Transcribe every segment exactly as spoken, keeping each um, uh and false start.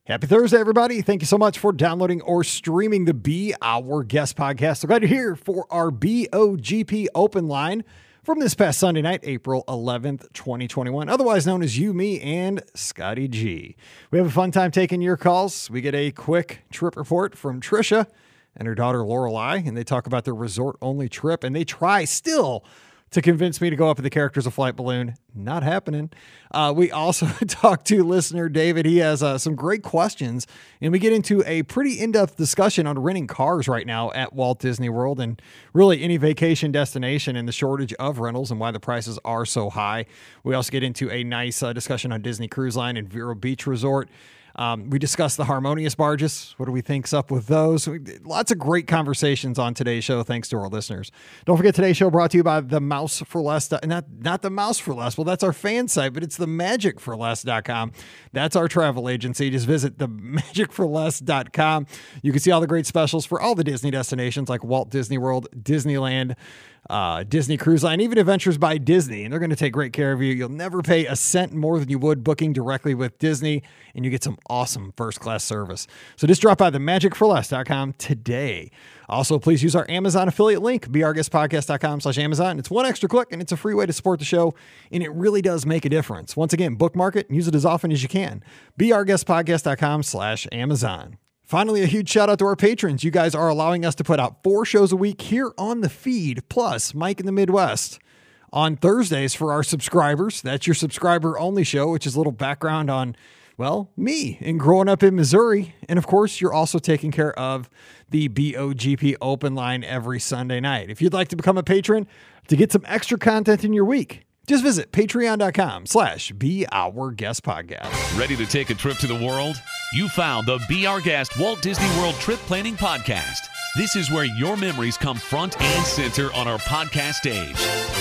Happy Thursday, everybody. Thank you so much for downloading or streaming the Be Our Guest podcast. So glad you're here for our B O G P open line from this past Sunday night, April eleventh, twenty twenty-one, otherwise known as You, Me, and Scotty G. We have a fun time taking your calls. We get a quick trip report from Trisha and her daughter Lorelai, and they talk about their resort-only trip, and they try still to convince me to go up in the Characters of Flight balloon. Not happening. Uh, we also talked to listener David. He has uh, some great questions, and we get into a pretty in-depth discussion on renting cars right now at Walt Disney World and really any vacation destination and the shortage of rentals and why the prices are so high. We also get into a nice uh, discussion on Disney Cruise Line and Vero Beach Resort. Um, we discussed the Harmonious barges. What do we think's up with those? We, lots of great conversations on today's show, thanks to our listeners. Don't forget, today's show brought to you by the Mouse for Less. Not, not the Mouse for Less. Well, that's our fan site, but it's the magic for less dot com. That's our travel agency. Just visit the magic for less dot com. You can see all the great specials for all the Disney destinations like Walt Disney World, Disneyland, Uh, Disney Cruise Line, even Adventures by Disney, and they're going to take great care of you. You'll never pay a cent more than you would booking directly with Disney, and you get some awesome first-class service. So just drop by the magic for less dot com today. Also, please use our Amazon affiliate link, be our guest podcast dot com slash Amazon. It's one extra click, and it's a free way to support the show, and it really does make a difference. Once again, bookmark it and use it as often as you can. be our guest podcast dot com slash Amazon. Finally, a huge shout out to our patrons. You guys are allowing us to put out four shows a week here on the feed, plus Mike in the Midwest on Thursdays for our subscribers. That's your subscriber only show, which is a little background on, well, me and growing up in Missouri. And of course, you're also taking care of the B O G P open line every Sunday night. If you'd like to become a patron to get some extra content in your week, just visit patreon.com slash Be Our Guest Podcast. Ready to take a trip to the world? You found the Be Our Guest Walt Disney World Trip Planning Podcast. This is where your memories come front and center on our podcast stage.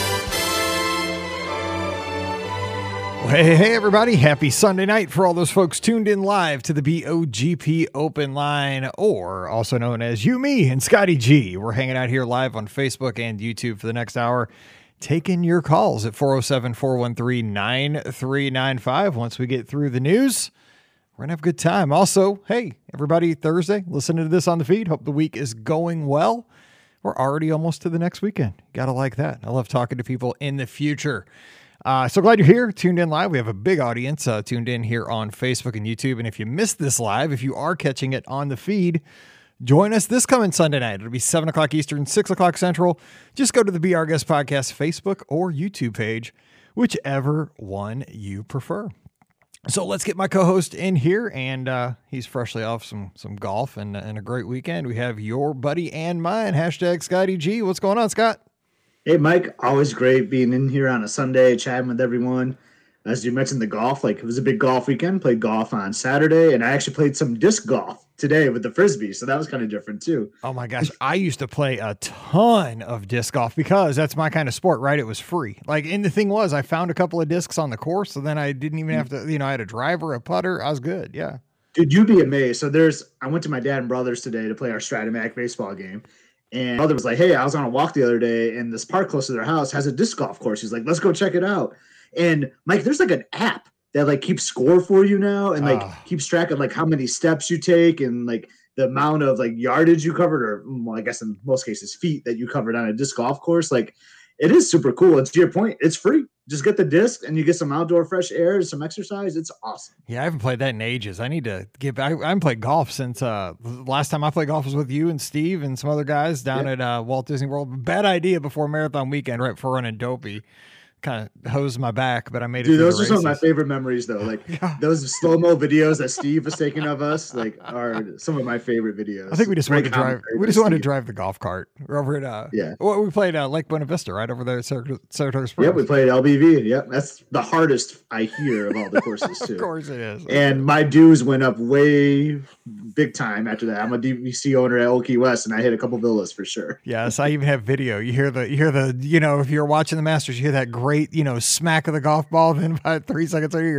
Well, hey, hey, everybody. Happy Sunday night for all those folks tuned in live to the B O G P open line, or also known as You, Me, and Scotty G. We're hanging out here live on Facebook and YouTube for the next hour, taking your calls at four oh seven, four one three, nine three nine five. Once we get through the news, we're going to have a good time. Also, hey, everybody, Thursday, listening to this on the feed. Hope the week is going well. We're already almost to the next weekend. Got to like that. I love talking to people in the future. Uh, so glad you're here, tuned in live. We have a big audience uh, tuned in here on Facebook and YouTube. And if you missed this live, if you are catching it on the feed, join us this coming Sunday night. It'll be seven o'clock Eastern, six o'clock Central. Just go to the Be Our Guest Podcast Facebook or YouTube page, whichever one you prefer. So let's get my co-host in here, and uh, he's freshly off some some golf and, and a great weekend. We have your buddy and mine, hashtag Scotty G. What's going on, Scott? Hey, Mike. Always great being in here on a Sunday, chatting with everyone. As you mentioned, the golf, like it was a big golf weekend. Played golf on Saturday, and I actually played some disc golf today with the Frisbee, so that was kind of different too. Oh my gosh, I used to play a ton of disc golf because that's my kind of sport, right? It was free. Like, and the thing was, I found a couple of discs on the course, so then I didn't even have to, you know, I had a driver, a putter. I was good, yeah. Dude, you'd be amazed. So there's, I went to my dad and brothers today to play our Stratomac baseball game. And brother was like, hey, I was on a walk the other day, and this park close to their house has a disc golf course. He's like, let's go check it out. And Mike, there's like an app that like keeps score for you now and like uh, keeps track of like how many steps you take and like the amount of like yardage you covered, or well, I guess in most cases feet that you covered on a disc golf course. Like, it is super cool. And to your point, it's free. Just get the disc and you get some outdoor fresh air, some exercise. It's awesome. Yeah, I haven't played that in ages. I need to get back. I haven't played golf since uh, the last time I played golf was with you and Steve and some other guys down yeah. at uh, Walt Disney World. Bad idea before Marathon Weekend, right before running Dopey. Kind of hosed my back, but I made it. Dude, those are some of my favorite memories, though. Like those slow-mo videos that Steve was taking of us, like, are some of my favorite videos. I think we just Great wanted to drive. We just wanted to drive the golf cart. We're over at uh, yeah. Well, we played uh, Lake Buena Vista, right over there at Saratoga Springs. Yep, we played L B V. Yep, that's the hardest I hear of all the courses too. Of course it is. And my dues went up way big time after that. I'm a D V C owner at Old Key West, and I hit a couple villas for sure. Yes, I even have video. You hear the, you hear the, you know, if you're watching the Masters, you hear that great, you know, smack of the golf ball. Then about three seconds later, you're,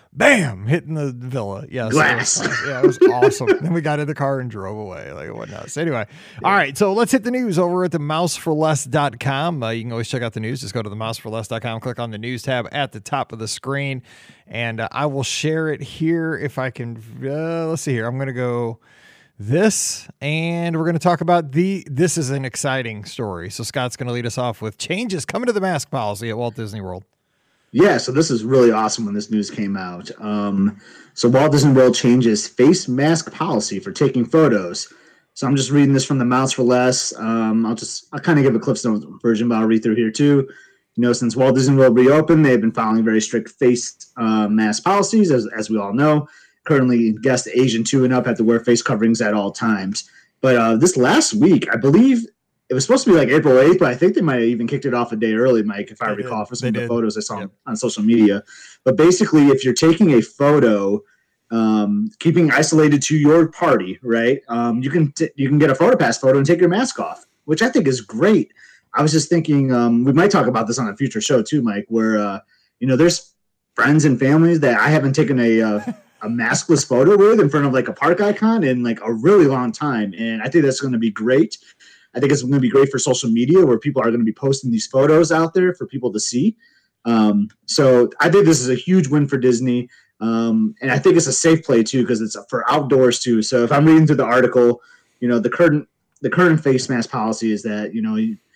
bam, hitting the villa. Yes, glass. It was, yeah, it was awesome. Then we got in the car and drove away. Like, what nuts. Anyway, yeah. All right, so let's hit the news over at the mouse for less dot com. Uh, you can always check out the news. Just go to the mouse for less dot com, click on the news tab at the top of the screen, and uh, I will share it here if I can. Uh, let's see here. I'm going to go this, and we're going to talk about the, this is an exciting story. So Scott's going to lead us off with changes coming to the mask policy at Walt Disney World. Yeah, so this is really awesome when this news came out. Um, so Walt Disney World changes face mask policy for taking photos. So I'm just reading this from the Mouse for Less. Um, I'll just, I'll kind of give a CliffsNotes version, but I'll read through here too. You know, since Walt Disney World reopened, they've been following very strict face uh, mask policies, as, as we all know. Currently, guests Asian two and up have to wear face coverings at all times. But uh, this last week, I believe, it was supposed to be like April eighth, but I think they might have even kicked it off a day early, Mike, if I they recall, did. for some they of the did. photos I saw Yep. on social media. But basically, if you're taking a photo, um, keeping isolated to your party, right, um, you can t- you can get a PhotoPass photo and take your mask off, which I think is great. I was just thinking, um, we might talk about this on a future show too, Mike, where, uh, you know, there's friends and families that I haven't taken a uh, a maskless photo with in front of like a park icon in like a really long time. And I think that's going to be great. I think it's going to be great for social media where people are going to be posting these photos out there for people to see. Um, so I think this is a huge win for Disney. Um, and I think it's a safe play too, because it's for outdoors too. So if I'm reading through the article, you know, the current, the current face mask policy is that, you know,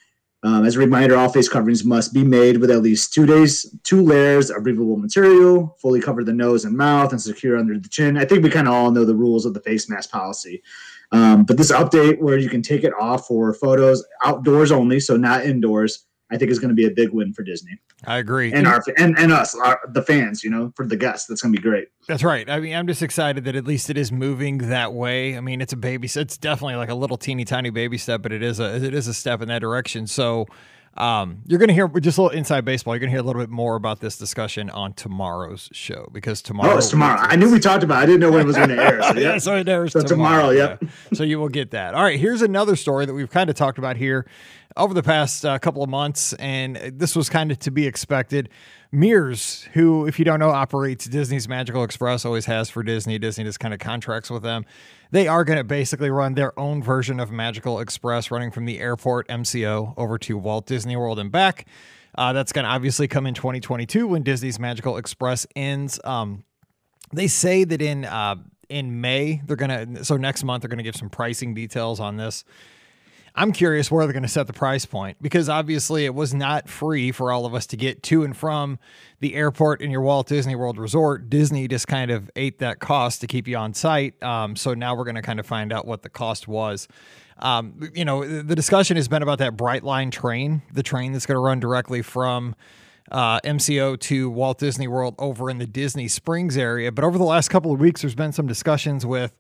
um, as a reminder, all face coverings must be made with at least two days, two layers of breathable material, fully cover the nose and mouth, and secure under the chin. I think we kind of all know the rules of the face mask policy. Um, but this update where you can take it off for photos outdoors only, so not indoors, I think is going to be a big win for Disney. I agree. And our and, and us, our, the fans, you know, for the guests. That's going to be great. That's right. I mean, I'm just excited that at least it is moving that way. I mean, it's a baby. It's definitely like a little teeny tiny baby step, but it is a it is a step in that direction. So um, you're going to hear just a little inside baseball. You're going to hear a little bit more about this discussion on tomorrow's show because tomorrow. Oh, it's tomorrow. I knew we talked about it. I didn't know when it was going to air. So, yeah. yeah, so it airs so tomorrow. tomorrow. Yep. Yeah. So you will get that. All right. Here's another story that we've kind of talked about here over the past uh, couple of months, and this was kind of to be expected. Mears, who, if you don't know, operates Disney's Magical Express, always has for Disney. Disney just kind of contracts with them. They are going to basically run their own version of Magical Express, running from the airport M C O over to Walt Disney World and back. Uh, that's going to obviously come in twenty twenty-two when Disney's Magical Express ends. Um, they say that in uh, in May, they're going to, so next month, they're going to give some pricing details on this. I'm curious where they're going to set the price point, because obviously it was not free for all of us to get to and from the airport in your Walt Disney World Resort. Disney just kind of ate that cost to keep you on site. Um, so now we're going to kind of find out what the cost was. Um, you know, the discussion has been about that Brightline train, the train that's going to run directly from uh, M C O to Walt Disney World over in the Disney Springs area. But over the last couple of weeks, there's been some discussions with,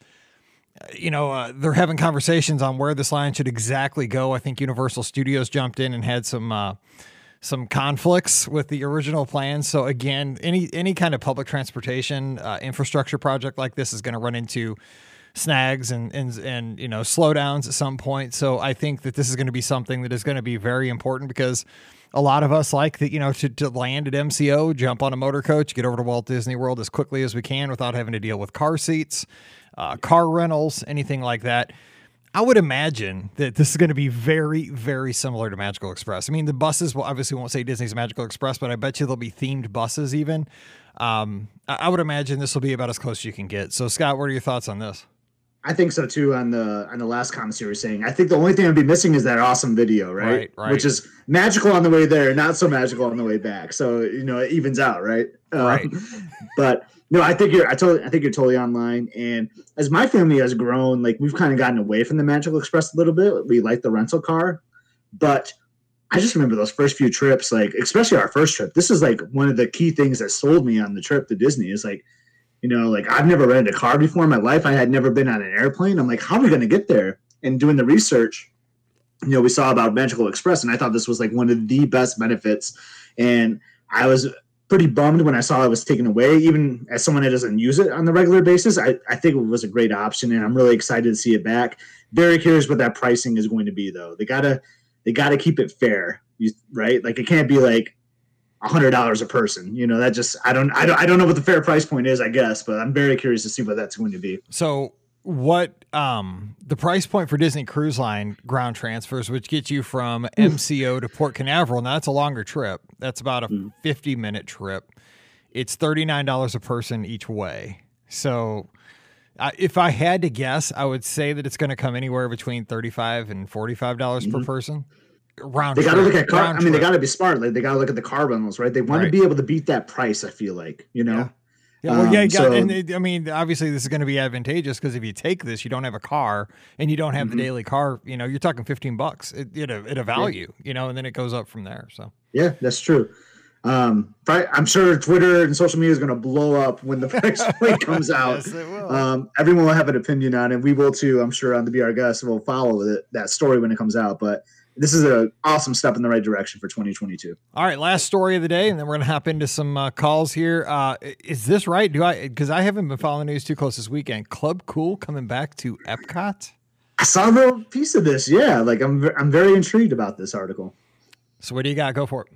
you know, uh, they're having conversations on where this line should exactly go. I think Universal Studios jumped in and had some uh, some conflicts with the original plans. So again, any any kind of public transportation uh, infrastructure project like this is going to run into snags and, and and you know slowdowns at some point. So I think that this is going to be something that is going to be very important, because a lot of us like that, you know, to, to land at M C O, jump on a motor coach, get over to Walt Disney World as quickly as we can without having to deal with car seats, uh, car rentals, anything like that. I would imagine that this is going to be very, very similar to Magical Express. I mean, the buses will obviously won't say Disney's Magical Express, but I bet you there'll be themed buses even. Um, I, I would imagine this will be about as close as you can get. So, Scott, what are your thoughts on this? I think so too. On the on the last comments you were saying, I think the only thing I'd be missing is that awesome video, right? Right, right. Which is magical on the way there, not so magical on the way back. So you know, it evens out, right? Right. Um, but no, I think you're. I totally. I think you're totally online. And as my family has grown, like we've kind of gotten away from the Magical Express a little bit. We like the rental car, but I just remember those first few trips, like especially our first trip. This is like one of the key things that sold me on the trip to Disney. Is like, you know, like I've never rented a car before in my life. I had never been on an airplane. I'm like, how are we going to get there? And doing the research, you know, we saw about Magical Express, and I thought this was like one of the best benefits. And I was pretty bummed when I saw it was taken away. Even as someone that doesn't use it on the regular basis, I, I think it was a great option, and I'm really excited to see it back. Very curious what that pricing is going to be, though. They gotta they gotta keep it fair, right? Like it can't be like a hundred dollars a person. You know, that just I don't I don't I don't know what the fair price point is, I guess, but I'm very curious to see what that's going to be. So what um the price point for Disney Cruise Line ground transfers, which gets you from M C O to Port Canaveral, now that's a longer trip. That's about a mm. fifty minute trip. It's thirty-nine dollars a person each way. So uh, if I had to guess, I would say that it's going to come anywhere between thirty-five and forty-five dollars mm-hmm. per person. Round they got to look at car. I mean, trip. they got to be smart. Like they got to look at the car bundles, right? They want right. to be able to beat that price. I feel like, you know. Yeah. Yeah, well, um, yeah, you got, so, and it, I mean, obviously, this is going to be advantageous because if you take this, you don't have a car and you don't have mm-hmm. the daily car. You know, you're talking fifteen bucks at, at, a, at a value. Yeah. You know, and then it goes up from there. So yeah, that's true. Um, I'm sure Twitter and social media is going to blow up when the price point comes out. Yes, it will. Um, everyone will have an opinion on it. We will too, I'm sure, on the Be Our Guest. We'll follow it, that story when it comes out. But this is an awesome step in the right direction for twenty twenty-two. All right, last story of the day, and then we're going to hop into some uh, calls here. Uh, is this right? Do I? Because I haven't been following the news too close this weekend. Club Cool coming back to Epcot? I saw a little piece of this. Yeah, like I'm, I'm very intrigued about this article. So what do you got? Go for it.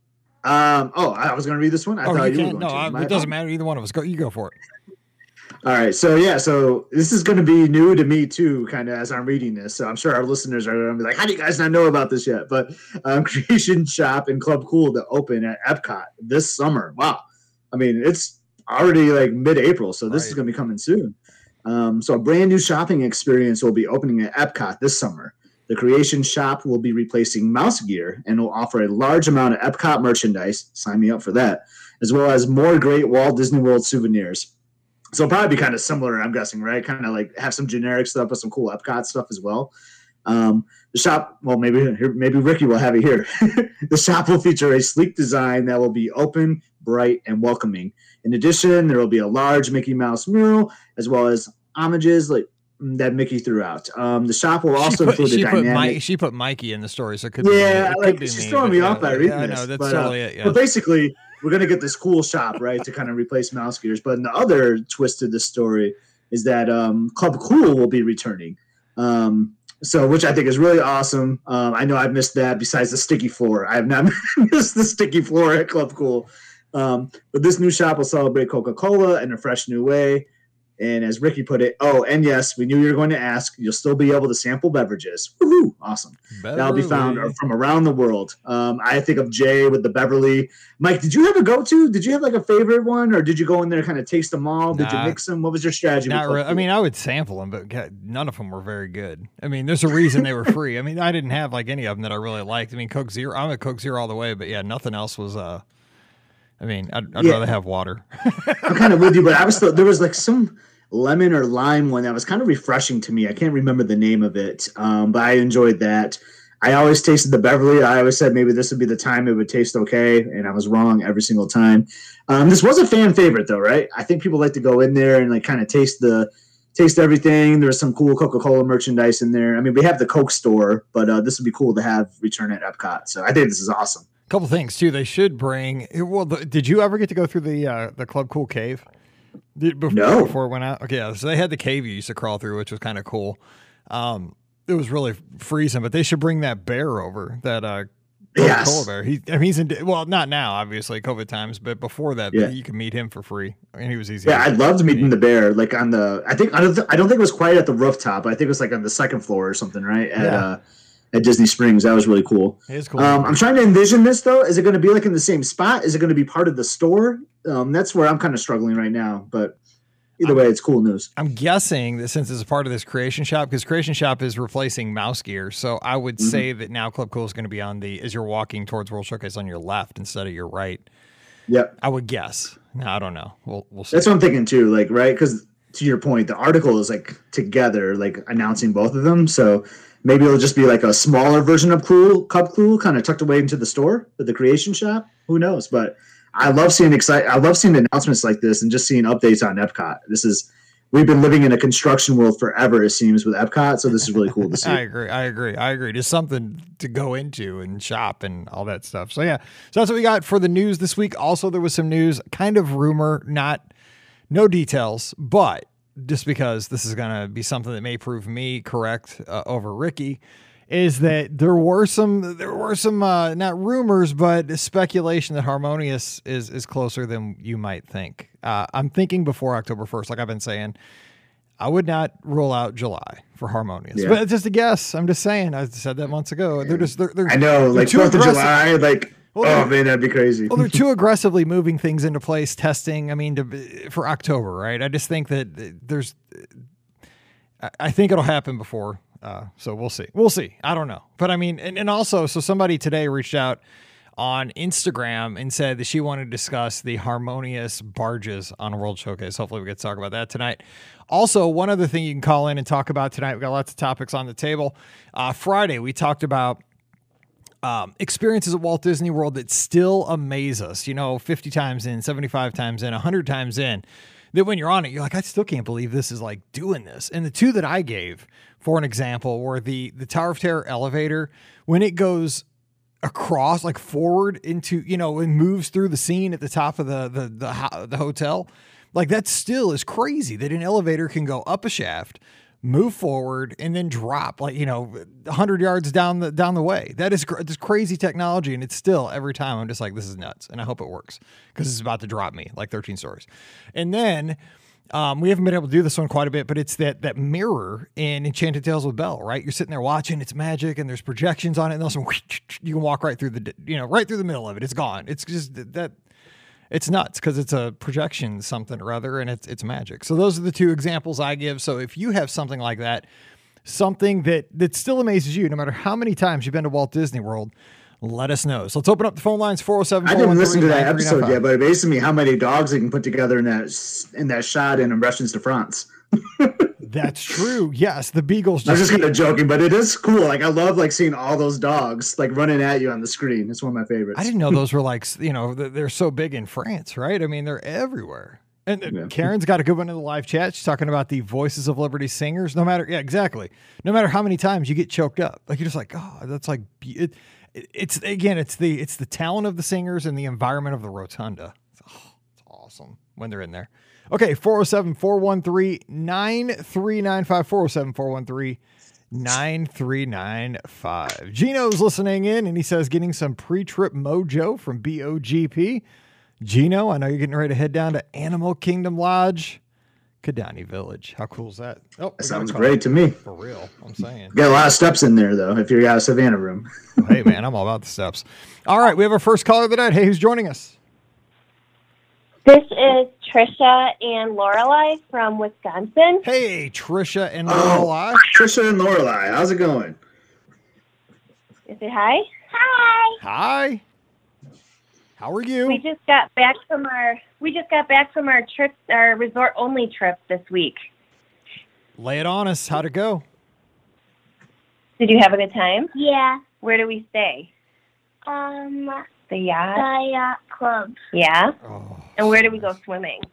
Um. Oh, I was going to read this one. I oh, thought you, you were going to. No, I, it doesn't opinion. matter. Either one of us. Go. You go for it. All right. So yeah. So this is going to be new to me too, kind of as I'm reading this. So I'm sure our listeners are going to be like, "How do you guys not know about this yet?" But um, Creation Shop and Club Cool to open at Epcot this summer. Wow. I mean, it's already like mid-April, so this right. is going to be coming soon. Um, so a brand new shopping experience will be opening at Epcot this summer. The Creation Shop will be replacing Mouse Gear and will offer a large amount of Epcot merchandise, sign me up for that, as well as more great Walt Disney World souvenirs. So it'll probably be kind of similar, I'm guessing, right? Kind of like have some generic stuff, but some cool Epcot stuff as well. Um, the shop, well, maybe maybe Ricky will have it here. The shop will feature a sleek design that will be open, bright, and welcoming. In addition, there will be a large Mickey Mouse mural, as well as homages like that Mickey threw out. Um, the shop will also put, include a put dynamic. Mike, she put Mikey in the story, so it could yeah, be, it like could be she's me, throwing me yeah, off by reading yeah, this. I know, that's but, totally uh, it. Yeah. But basically, we're gonna get this cool shop, right, to kind of replace Mouse Gears. But the other twist to this story is that um, Club Cool will be returning. Um, so, which I think is really awesome. Um, I know I've missed that. Besides the sticky floor, I have not missed the sticky floor at Club Cool. Um, but this new shop will celebrate Coca-Cola in a fresh new way. And as Ricky put it, oh, and yes, we knew you were going to ask. You'll still be able to sample beverages. Woohoo! Awesome. Beverly. That'll be found from around the world. Um, I think of Jay with the Beverly. Mike, did you have a go-to? Did you have like a favorite one, or did you go in there kind of taste them all? Did nah, you mix them? What was your strategy? Not really. I mean, I would sample them, but God, none of them were very good. I mean, there's a reason they were free. I mean, I didn't have like any of them that I really liked. I mean, Coke Zero. I'm a Coke Zero all the way, but yeah, nothing else was. Uh, I mean, I'd, I'd yeah. rather have water. I'm kind of with you, but I was still, there was like some lemon or lime one that was kind of refreshing to me. I can't remember the name of it, um, but I enjoyed that. I always tasted the Beverly. I always said maybe this would be the time it would taste okay, and I was wrong every single time. Um, this was a fan favorite, though, right? I think people like to go in there and like kind of taste the taste everything. There's some cool Coca-Cola merchandise in there. I mean, we have the Coke store, but uh, this would be cool to have return at Epcot. So I think this is awesome. Couple things too. They should bring. Well, the, did you ever get to go through the uh, the Club Cool cave? Did, before, no. Before it went out? Okay, yeah. So they had the cave you used to crawl through, which was kind of cool. Um, it was really freezing, but they should bring that bear over, that uh, yes. Cola bear. He, I mean, he's in, well, not now, obviously, COVID times, but before that, yeah. you could meet him for free, and he was easy. Yeah, I'd love to meet the bear, like on the. I think I don't. Th- I don't think it was quite at the rooftop. I think it was like on the second floor or something, right? At, yeah. Uh, at Disney Springs. That was really cool. It is cool. Um, I'm trying to envision this, though. Is it going to be like in the same spot? Is it going to be part of the store? Um, that's where I'm kind of struggling right now. But either I'm, way, it's cool news. I'm guessing that since it's a part of this Creation Shop, because Creation Shop is replacing Mouse Gear. So I would mm-hmm. say that now Club Cool is going to be on the, as you're walking towards World Showcase, on your left instead of your right. Yep. I would guess. No, I don't know. We'll, we'll see. That's what I'm thinking, too. Like, right? Because to your point, the article is like together, like announcing both of them. So maybe it'll just be like a smaller version of Cool, Club Cool, kind of tucked away into the store with the Creation Shop. Who knows? But I love seeing excite. I love seeing announcements like this and just seeing updates on Epcot. This is we've been living in a construction world forever, it seems, with Epcot. So this is really cool to see. I agree. I agree. I agree. Just something to go into and shop and all that stuff. So yeah, so that's what we got for the news this week. Also, there was some news, kind of rumor, not no details, but just because this is going to be something that may prove me correct uh, over Ricky, is that there were some there were some uh, not rumors but speculation that Harmonious is is closer than you might think. Uh, I'm thinking before October first, like I've been saying. I would not rule out July for Harmonious, yeah. but it's just a guess. I'm just saying. I said that months ago. They're just they're, they're I know, like Fourth of July, like well, oh man, that'd be crazy. Well, they're too aggressively moving things into place, testing. I mean, to, for October, right? I just think that there's. I think it'll happen before, uh, so we'll see. We'll see. I don't know, but I mean, and, and also, so somebody today reached out on Instagram and said that she wanted to discuss the Harmonious barges on World Showcase. Hopefully we get to talk about that tonight. Also, one other thing you can call in and talk about tonight. We've got lots of topics on the table. Uh, Friday, we talked about um, experiences at Walt Disney World that still amaze us. You know, fifty times in, seventy-five times in, one hundred times in. That when you're on it, you're like, I still can't believe this is like doing this. And the two that I gave, for an example, were the, the Tower of Terror elevator. When it goes across, like forward into, you know, and moves through the scene at the top of the, the, the, the hotel. Like that still is crazy that an elevator can go up a shaft, move forward, and then drop like, you know, a hundred yards down the, down the way. That is this crazy technology. And it's still every time I'm just like, this is nuts. And I hope it works because it's about to drop me like thirteen stories. And then, Um, we haven't been able to do this one quite a bit, but it's that that mirror in Enchanted Tales with Belle, right? You're sitting there watching, it's magic, and there's projections on it, and also you can walk right through the, you know, right through the middle of it. It's gone. It's just that, it's nuts because it's a projection something or other, and it's it's magic. So those are the two examples I give. So if you have something like that, something that that still amazes you, no matter how many times you've been to Walt Disney World, let us know. So let's open up the phone lines, four oh seven, I didn't listen to that episode yet, but it amazed me how many dogs they can put together in that in that shot in Impressions de France. That's true. Yes, the Beagles. Just I was just kind of joking, but it is cool. Like I love like seeing all those dogs like running at you on the screen. It's one of my favorites. I didn't know those were like, you know, they're so big in France, right? I mean, they're everywhere. And yeah. Karen's got a good one in the live chat. She's talking about the Voices of Liberty singers. No matter, yeah, exactly. No matter how many times you get choked up, like you're just like, oh, that's like it. It's again, it's the it's the talent of the singers and the environment of the rotunda. It's, oh, it's awesome when they're in there. Okay, four oh seven, four one three, nine three nine five, four oh seven, four one three, nine three nine five. Gino's listening in, and he says getting some pre-trip mojo from B O G P. Gino, I know you're getting ready to head down to Animal Kingdom Lodge, Kidani Village. How cool is that? Oh, that sounds great to me. For real, I'm saying. Got a lot of steps in there, though, if you're out of Savannah room. Hey, man, I'm all about the steps. All right, we have our first caller of the night. Hey, who's joining us? This is Trisha and Lorelei from Wisconsin. Hey, Trisha and Lorelei. Oh, Trisha and Lorelei, how's it going? Is it hi? Hi. Hi. How are you? We just got back from our we just got back from our trip, our resort only trip this week. Lay it on us. How'd it go? Did you have a good time? Yeah. Where do we stay? Um, the yacht. The yacht club. Yeah. Oh, and where do we go swimming?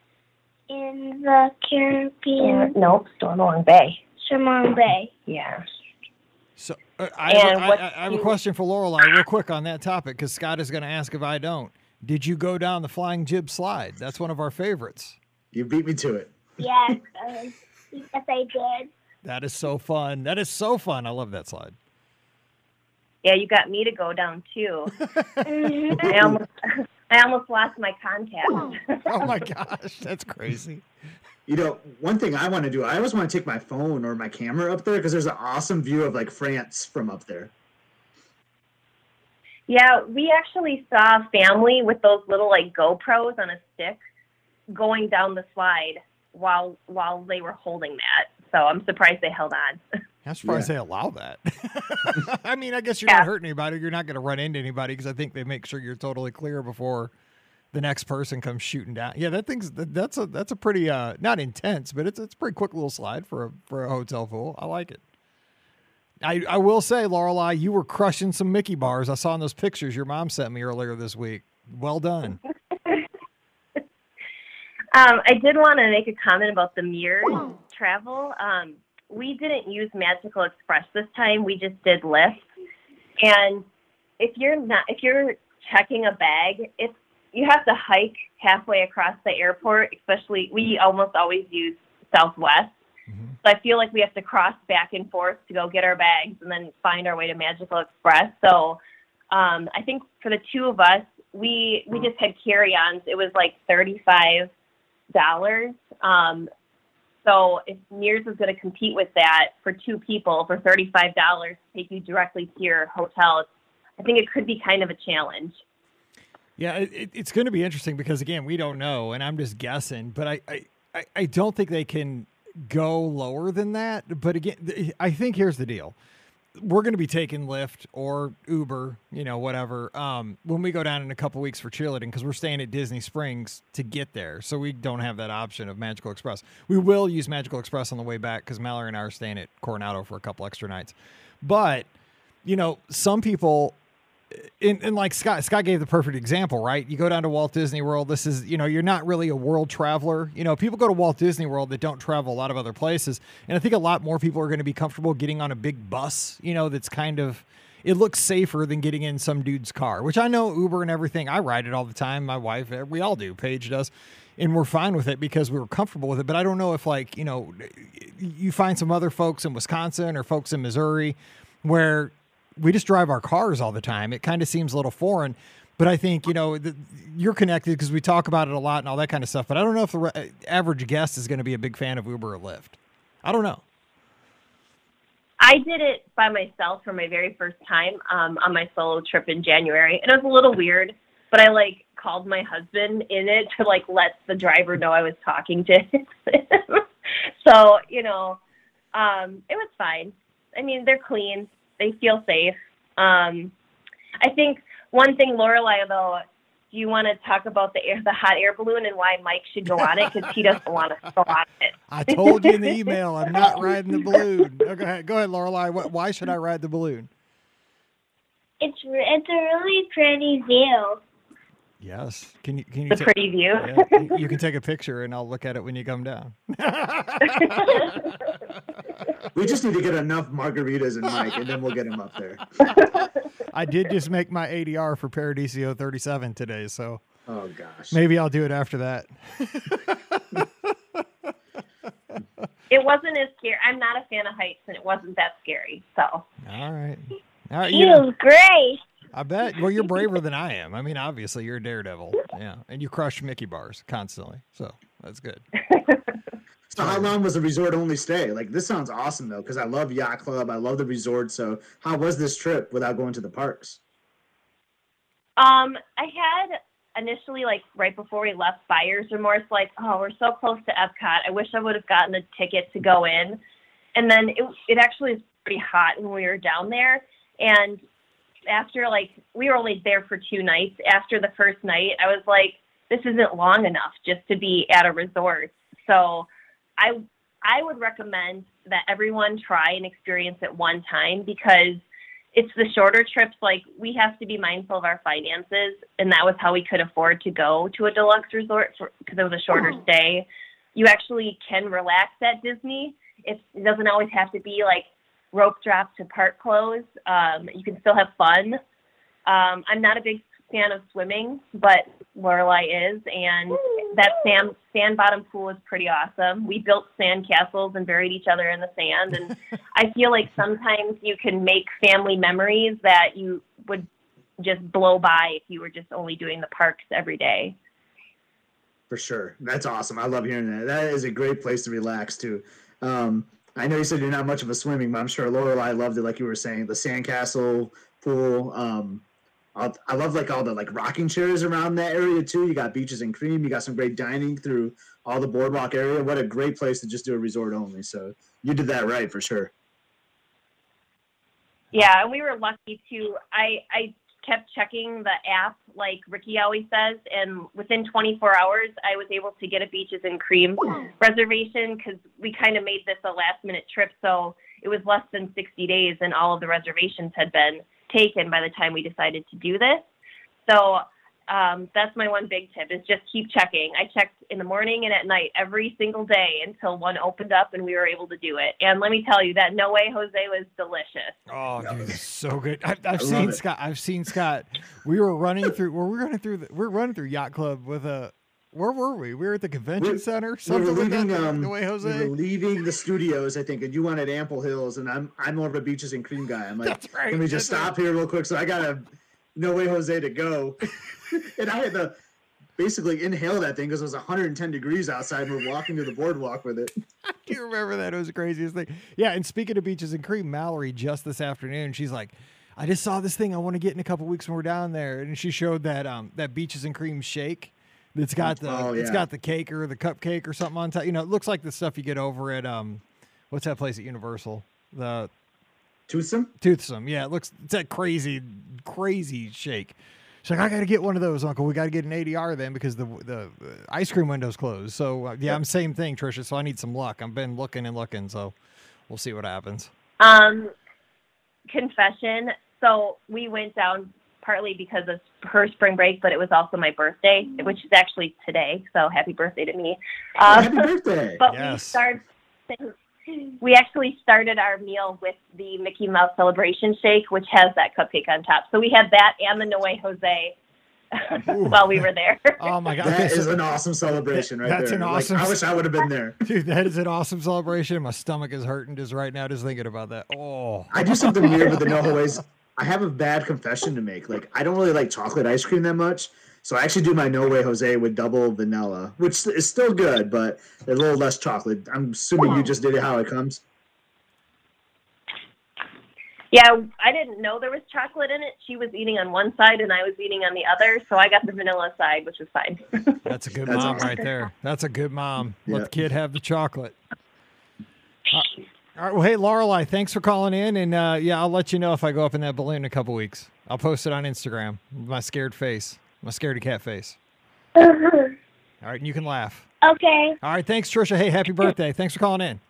In the Caribbean. Uh, nope, Stormalong Bay. Stormalong Bay. Yeah. So uh, I, have, I, I, I have a question for Lorelei real quick on that topic because Scott is going to ask if I don't. Did you go down the flying jib slide? That's one of our favorites. You beat me to it. Yes, uh, yes, I did. That is so fun. That is so fun. I love that slide. Yeah, you got me to go down too. I almost, I almost lost my contact. Oh my gosh, that's crazy. You know, one thing I want to do, I always want to take my phone or my camera up there because there's an awesome view of like France from up there. Yeah, we actually saw a family with those little like GoPros on a stick going down the slide while while they were holding that. So I'm surprised they held on. I'm surprised yeah. they allow that. I mean, I guess you're yeah. not hurting anybody. You're not going to run into anybody because I think they make sure you're totally clear before the next person comes shooting down. Yeah, that thing's that's a that's a pretty uh not intense, but it's it's a pretty quick little slide for a for a hotel pool. I like it. I I will say, Lorelei, you were crushing some Mickey bars. I saw in those pictures your mom sent me earlier this week. Well done. um, I did want to make a comment about the mirrored travel. Um, we didn't use Magical Express this time. We just did Lyft. And if you're not if you're checking a bag, it's you have to hike halfway across the airport, especially we almost always use Southwest. Mm-hmm. So I feel like we have to cross back and forth to go get our bags and then find our way to Magical Express. So um, I think for the two of us, we we just had carry-ons. It was like thirty-five dollars. Um, so if Mears is going to compete with that for two people for thirty-five dollars to take you directly to your hotel, it's, I think it could be kind of a challenge. Yeah, it, it's going to be interesting because, again, we don't know, and I'm just guessing. But I, I, I don't think they can go lower than that. But, again, I think here's the deal. We're going to be taking Lyft or Uber, you know, whatever, um, when we go down in a couple weeks for cheerleading because we're staying at Disney Springs to get there. So we don't have that option of Magical Express. We will use Magical Express on the way back because Mallory and I are staying at Coronado for a couple extra nights. But, you know, some people – And, and like Scott, Scott gave the perfect example, right? You go down to Walt Disney World. This is, you know, you're not really a world traveler. You know, people go to Walt Disney World that don't travel a lot of other places. And I think a lot more people are going to be comfortable getting on a big bus, you know, that's kind of, it looks safer than getting in some dude's car, which I know Uber and everything. I ride it all the time. My wife, we all do. Paige does. And we're fine with it because we were comfortable with it. But I don't know if, like, you know, you find some other folks in Wisconsin or folks in Missouri where we just drive our cars all the time. It kind of seems a little foreign, but I think, you know, the, you're connected because we talk about it a lot and all that kind of stuff, but I don't know if the re- average guest is going to be a big fan of Uber or Lyft. I don't know. I did it by myself for my very first time um, on my solo trip in January, and it was a little weird, but I, like, called my husband in it to, like, let the driver know I was talking to him. So, you know, um, it was fine. I mean, they're clean. They feel safe. Um, I think one thing, Lorelai, though, do you want to talk about the air, the hot air balloon and why Mike should go on it? Because he doesn't want to go on it. I told you in the email, I'm not riding the balloon. Oh, go ahead, go ahead, Lorelai. What, why should I ride the balloon? It's it's a really pretty view. Yes. Can you? Can you? The ta- pretty view. Yeah, you can take a picture, and I'll look at it when you come down. We just need to get enough margaritas and Mike, and then we'll get him up there. I did just make my A D R for Paradiso thirty-seven today, so oh gosh, maybe I'll do it after that. It wasn't as scary. I'm not a fan of heights, and it wasn't that scary. So. All right. All right. He You know, was great. I bet. Well, you're braver than I am. I mean, obviously, you're a daredevil. Yeah, and you crush Mickey bars constantly, so that's good. So how long was the resort only stay? Like, this sounds awesome though, because I love Yacht Club. I love the resort. So how was this trip without going to the parks? Um, I had initially, like, right before we left, buyer's remorse, like, oh, we're so close to Epcot. I wish I would have gotten a ticket to go in. And then it, it actually was pretty hot when we were down there. And after, like, we were only there for two nights. After the first night, I was like, this isn't long enough just to be at a resort. So I I would recommend that everyone try and experience it one time because it's the shorter trips. Like, we have to be mindful of our finances, and that was how we could afford to go to a deluxe resort because it was a shorter oh. stay. You actually can relax at Disney. It doesn't always have to be, like, rope drop to park close. Um, you can still have fun. Um, I'm not a big fan of swimming, but Lorelai is, and that sand sand bottom pool is pretty awesome. We built sand castles and buried each other in the sand, and I feel like sometimes you can make family memories that you would just blow by if you were just only doing the parks every day. For sure. That's awesome. I love hearing that. That is a great place to relax too. Um, I know you said you're not much of a swimming, but I'm sure Lorelai loved it, like you were saying, the sandcastle pool. Um, I love, like, all the, like, rocking chairs around that area too. You got Beaches and Cream. You got some great dining through all the boardwalk area. What a great place to just do a resort only. So you did that right for sure. Yeah, and we were lucky too. I I kept checking the app, like Ricky always says, and within twenty-four hours, I was able to get a Beaches and Cream reservation because we kind of made this a last-minute trip, so it was less than sixty days, and all of the reservations had been taken by the time we decided to do this. So um, that's my one big tip is just keep checking. I checked in the morning and at night every single day until one opened up and we were able to do it. And let me tell you, that No Way Jose was delicious. Oh, dude, it's so good. I, I've seen Scott. I've seen Scott. We were running through. Well, we're running through. The, we're running through Yacht Club with a where were we? We were at the convention We- center. We were Something like leaving, that. um, the way Jose. we were leaving the studios, I think, and you wanted Ample Hills, and I'm I'm more of a beaches and cream guy. I'm like, That's right, let me just that's stop here real quick. So I got a No Way Jose to go, and I had to basically inhale that thing because it was one hundred ten degrees outside, and we're walking to the boardwalk with it. I do remember that. It was the craziest thing. Yeah, and speaking of beaches and cream, Mallory just this afternoon, she's like, I just saw this thing I want to get in a couple weeks when we're down there. And she showed that um that beaches and cream shake that's got the Oh, it's yeah. got the cake or the cupcake or something on top. You know, it looks like the stuff you get over at um what's that place at Universal? The Toothsome? Toothsome. Yeah, it looks it's that crazy, crazy shake. She's like, I got to get one of those, Uncle. We got to get an A D R then because the the uh, ice cream window's closed. So uh, yeah, I'm same thing, Trisha. So I need some luck. I've been looking and looking, so we'll see what happens. Um, confession. So we went down partly because of her spring break, but it was also my birthday, which is actually today. So happy birthday to me. Um, Happy birthday! But Yes. we started. We actually started our meal with the Mickey Mouse Celebration Shake, which has that cupcake on top. So we had that and the No Way Jose while we were there. Oh my god, That okay, is so- an awesome celebration right That's there. an Like, awesome- I wish I would have been there. dude, that is an awesome celebration. My stomach is hurting just right now, just thinking about that. Oh, I do something weird with the No Jose's. I have a bad confession to make. Like, I don't really like chocolate ice cream that much. So I actually do my No Way Jose with double vanilla, which is still good, but a little less chocolate. I'm assuming you just did it how it comes. Yeah, I didn't know there was chocolate in it. She was eating on one side and I was eating on the other, so I got the vanilla side, which was fine. that's a good That's mom awesome. right there. That's a good mom. Let Yeah. the kid have the chocolate. Uh, all right. Well, hey, Lorelai, thanks for calling in. And uh, yeah, I'll let you know if I go up in that balloon in a couple weeks. I'll post it on Instagram. My scared face. My scaredy cat face. All right. And you can laugh. Okay. All right. Thanks, Trisha. Hey, happy birthday. Thanks for calling in.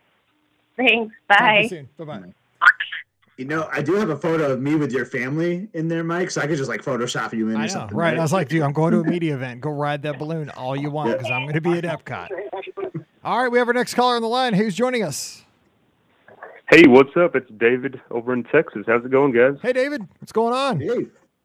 Thanks. Talk to you Bye. soon. Bye-bye. You know, I do have a photo of me with your family in there, Mike, so I could just like Photoshop you in or I know. something. Right. I was like, dude, I'm going to a media event. Go ride that balloon all you want because I'm going to be at Epcot. All right. We have our next caller on the line. Who's joining us? Hey, what's up? It's David over in Texas. How's it going, guys? Hey, David. What's going on? Hey,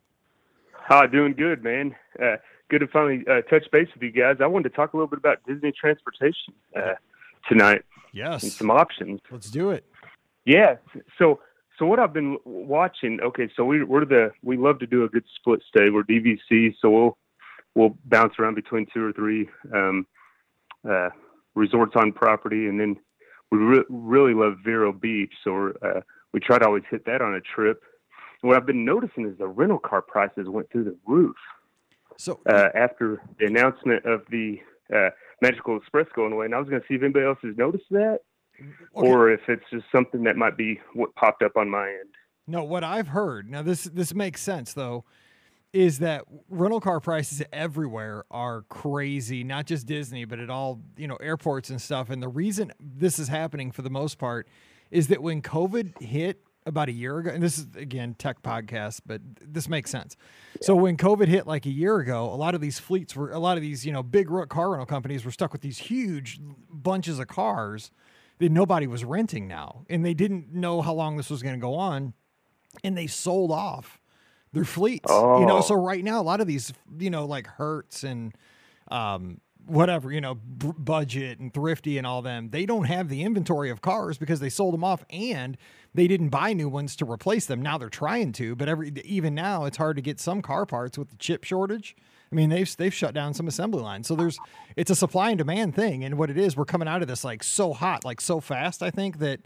Hi, doing good, man. Uh, good to finally uh, touch base with you guys. I wanted to talk a little bit about Disney transportation uh, tonight and Yes. some options. Let's do it. Yeah. So, so what I've been watching. Okay, so we, we're the we love to do a good split stay. We're D V C, so we'll we'll bounce around between two or three um, uh, resorts on property, and then we re- really love Vero Beach, so we're, uh, we try to always hit that on a trip. And what I've been noticing is the rental car prices went through the roof So, uh, after the announcement of the uh, Magical Express going away. And I was going to see if anybody else has noticed that, okay. or if it's just something that might be what popped up on my end. No, what I've heard, now this this makes sense though, is that rental car prices everywhere are crazy, not just Disney, but at all, you know, airports and stuff. And the reason this is happening for the most part is that when COVID hit about a year ago, and this is again tech podcast, but this makes sense. So when COVID hit like a year ago, a lot of these fleets were, a lot of these, you know, big ro- car rental companies were stuck with these huge bunches of cars that nobody was renting now. And they didn't know how long this was going to go on. And they sold off their fleets, Oh. you know? So right now, a lot of these, you know, like Hertz and, um, whatever, you know, b- Budget and Thrifty and all them, they don't have the inventory of cars because they sold them off and they didn't buy new ones to replace them. Now they're trying to, but every, even now it's hard to get some car parts with the chip shortage. I mean, they've, they've shut down some assembly lines. So there's, it's a supply and demand thing. And what it is, we're coming out of this like so hot, like so fast, I think that,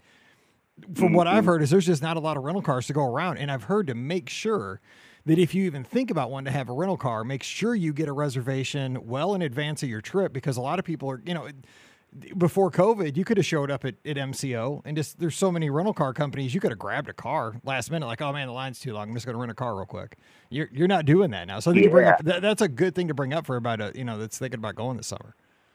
from what I've heard is there's just not a lot of rental cars to go around. And I've heard to make sure that if you even think about wanting to have a rental car, make sure you get a reservation well in advance of your trip, because a lot of people are, you know, before COVID, you could have showed up at, at M C O and just, there's so many rental car companies, you could have grabbed a car last minute, like, oh man, the line's too long, I'm just going to rent a car real quick. You're you're not doing that now. So I think you bring up, that, that's a good thing to bring up for about a, you know, that's thinking about going this summer.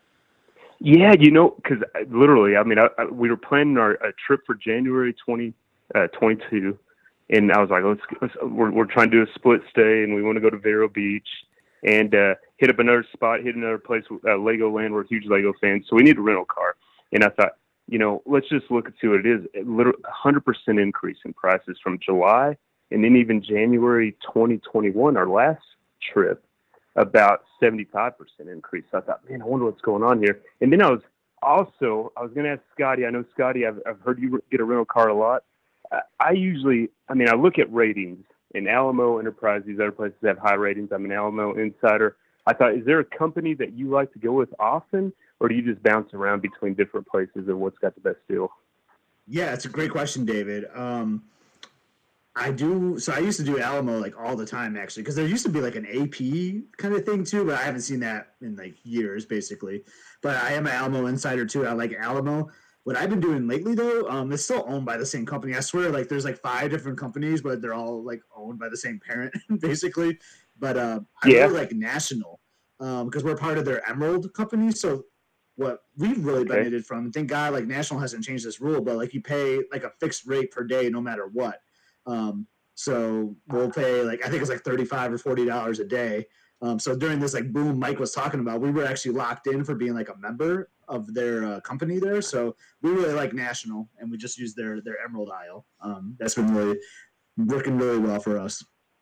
Yeah, you know, because literally, I mean, I, I, we were planning our a trip for January twenty twenty-two, and I was like, let's, let's we're, we're trying to do a split stay, and we want to go to Vero Beach and uh, hit up another spot, hit another place, uh, Legoland. We're huge Lego fans, so we need a rental car. And I thought, you know, let's just look and see what it is. It literally, one hundred percent increase in prices from July, and then even January twenty twenty-one, our last trip. about seventy-five percent increase. So I thought, man, I wonder what's going on here. And then I was also, I was going to ask Scotty. I know, Scotty, I've, I've heard you get a rental car a lot. Uh, I usually, I mean, I look at ratings, and Alamo, Enterprise, these other places have high ratings. I'm an Alamo insider. I thought, is there a company that you like to go with often, or do you just bounce around between different places and what's got the best deal? Yeah, it's a great question, David. Um, I do. So I used to do Alamo like all the time, actually, because there used to be like an A P kind of thing too, but I haven't seen that in like years, basically. But I am an Alamo insider too. I like Alamo. What I've been doing lately, though, um, it's still owned by the same company. I swear, like there's like five different companies, but they're all like owned by the same parent, basically. But uh, I yeah. really like National because um, we're part of their Emerald company. So what we've really okay. benefited from, thank God, like National hasn't changed this rule, but like you pay like a fixed rate per day no matter what. Um, so we'll pay like I think it's like thirty-five or forty dollars a day. Um, so during this like boom Mike was talking about, we were actually locked in for being like a member of their uh, company there. So we really like National, and we just use their their Emerald aisle. Um, that's been really working really well for us.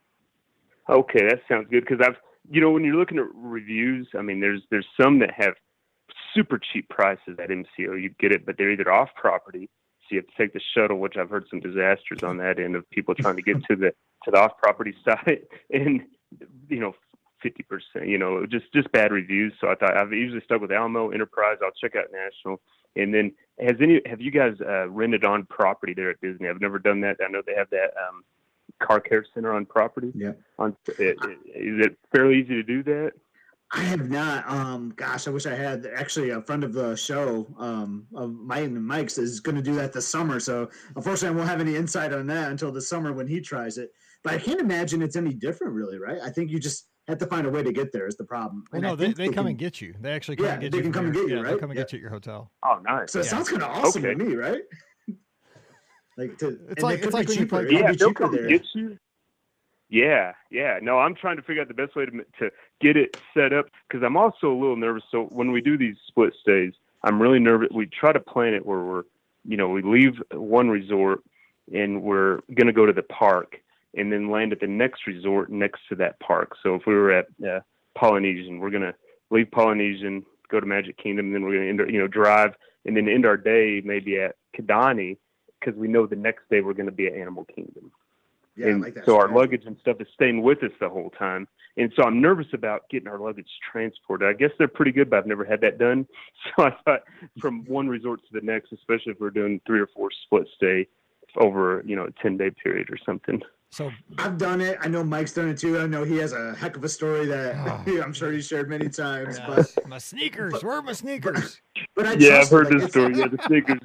Okay, that sounds good because I've you know when you're looking at reviews, I mean there's there's some that have super cheap prices at M C O. You get it, but they're either off property. So you have to take the shuttle, which I've heard some disasters on that end of people trying to get to the to the off property side, and you know, fifty percent, you know, just just bad reviews. So I thought I've usually stuck with Alamo, Enterprise. I'll check out National, and then has any have you guys uh, rented on property there at Disney? I've never done that. I know they have that um, car care center on property. Yeah, on it, it, is it fairly easy to do that? I have not. Um, gosh, I wish I had. Actually, a friend of the show, um, of Mike and Mike's, is going to do that this summer. So, unfortunately, I won't have any insight on that until the summer when he tries it. But I can't imagine it's any different, really, right? I think you just have to find a way to get there is the problem. Well, and no, they, they, they come can, and get you. They actually come yeah, and get they you. can come your, and get you, yeah, right? They'll come and yeah. get you at your hotel. Oh, nice. So it yeah. sounds kind of awesome okay. to me, right? like to, it's like it's like when cheaper. you play. Yeah, be they'll cheaper come there. get you. Yeah, yeah. No, I'm trying to figure out the best way to to get it set up because I'm also a little nervous. So when we do these split stays, I'm really nervous. We try to plan it where we're, you know, we leave one resort and we're going to go to the park and then land at the next resort next to that park. So if we were at uh, Polynesian, we're going to leave Polynesian, go to Magic Kingdom, and then we're going to, you know, drive and then end our day maybe at Kidani because we know the next day we're going to be at Animal Kingdom. Yeah, and like that. So our luggage and stuff is staying with us the whole time. And so I'm nervous about getting our luggage transported. I guess they're pretty good, but I've never had that done. So I thought from one resort to the next, especially if we're doing three or four split stay over, you know, a ten-day period or something. So I've done it. I know Mike's done it too. I know he has a heck of a story that oh. I'm sure he's shared many times. Yeah. But my sneakers, but, where are my sneakers? But, but I yeah, I've heard it. this story. Yeah, the sneakers.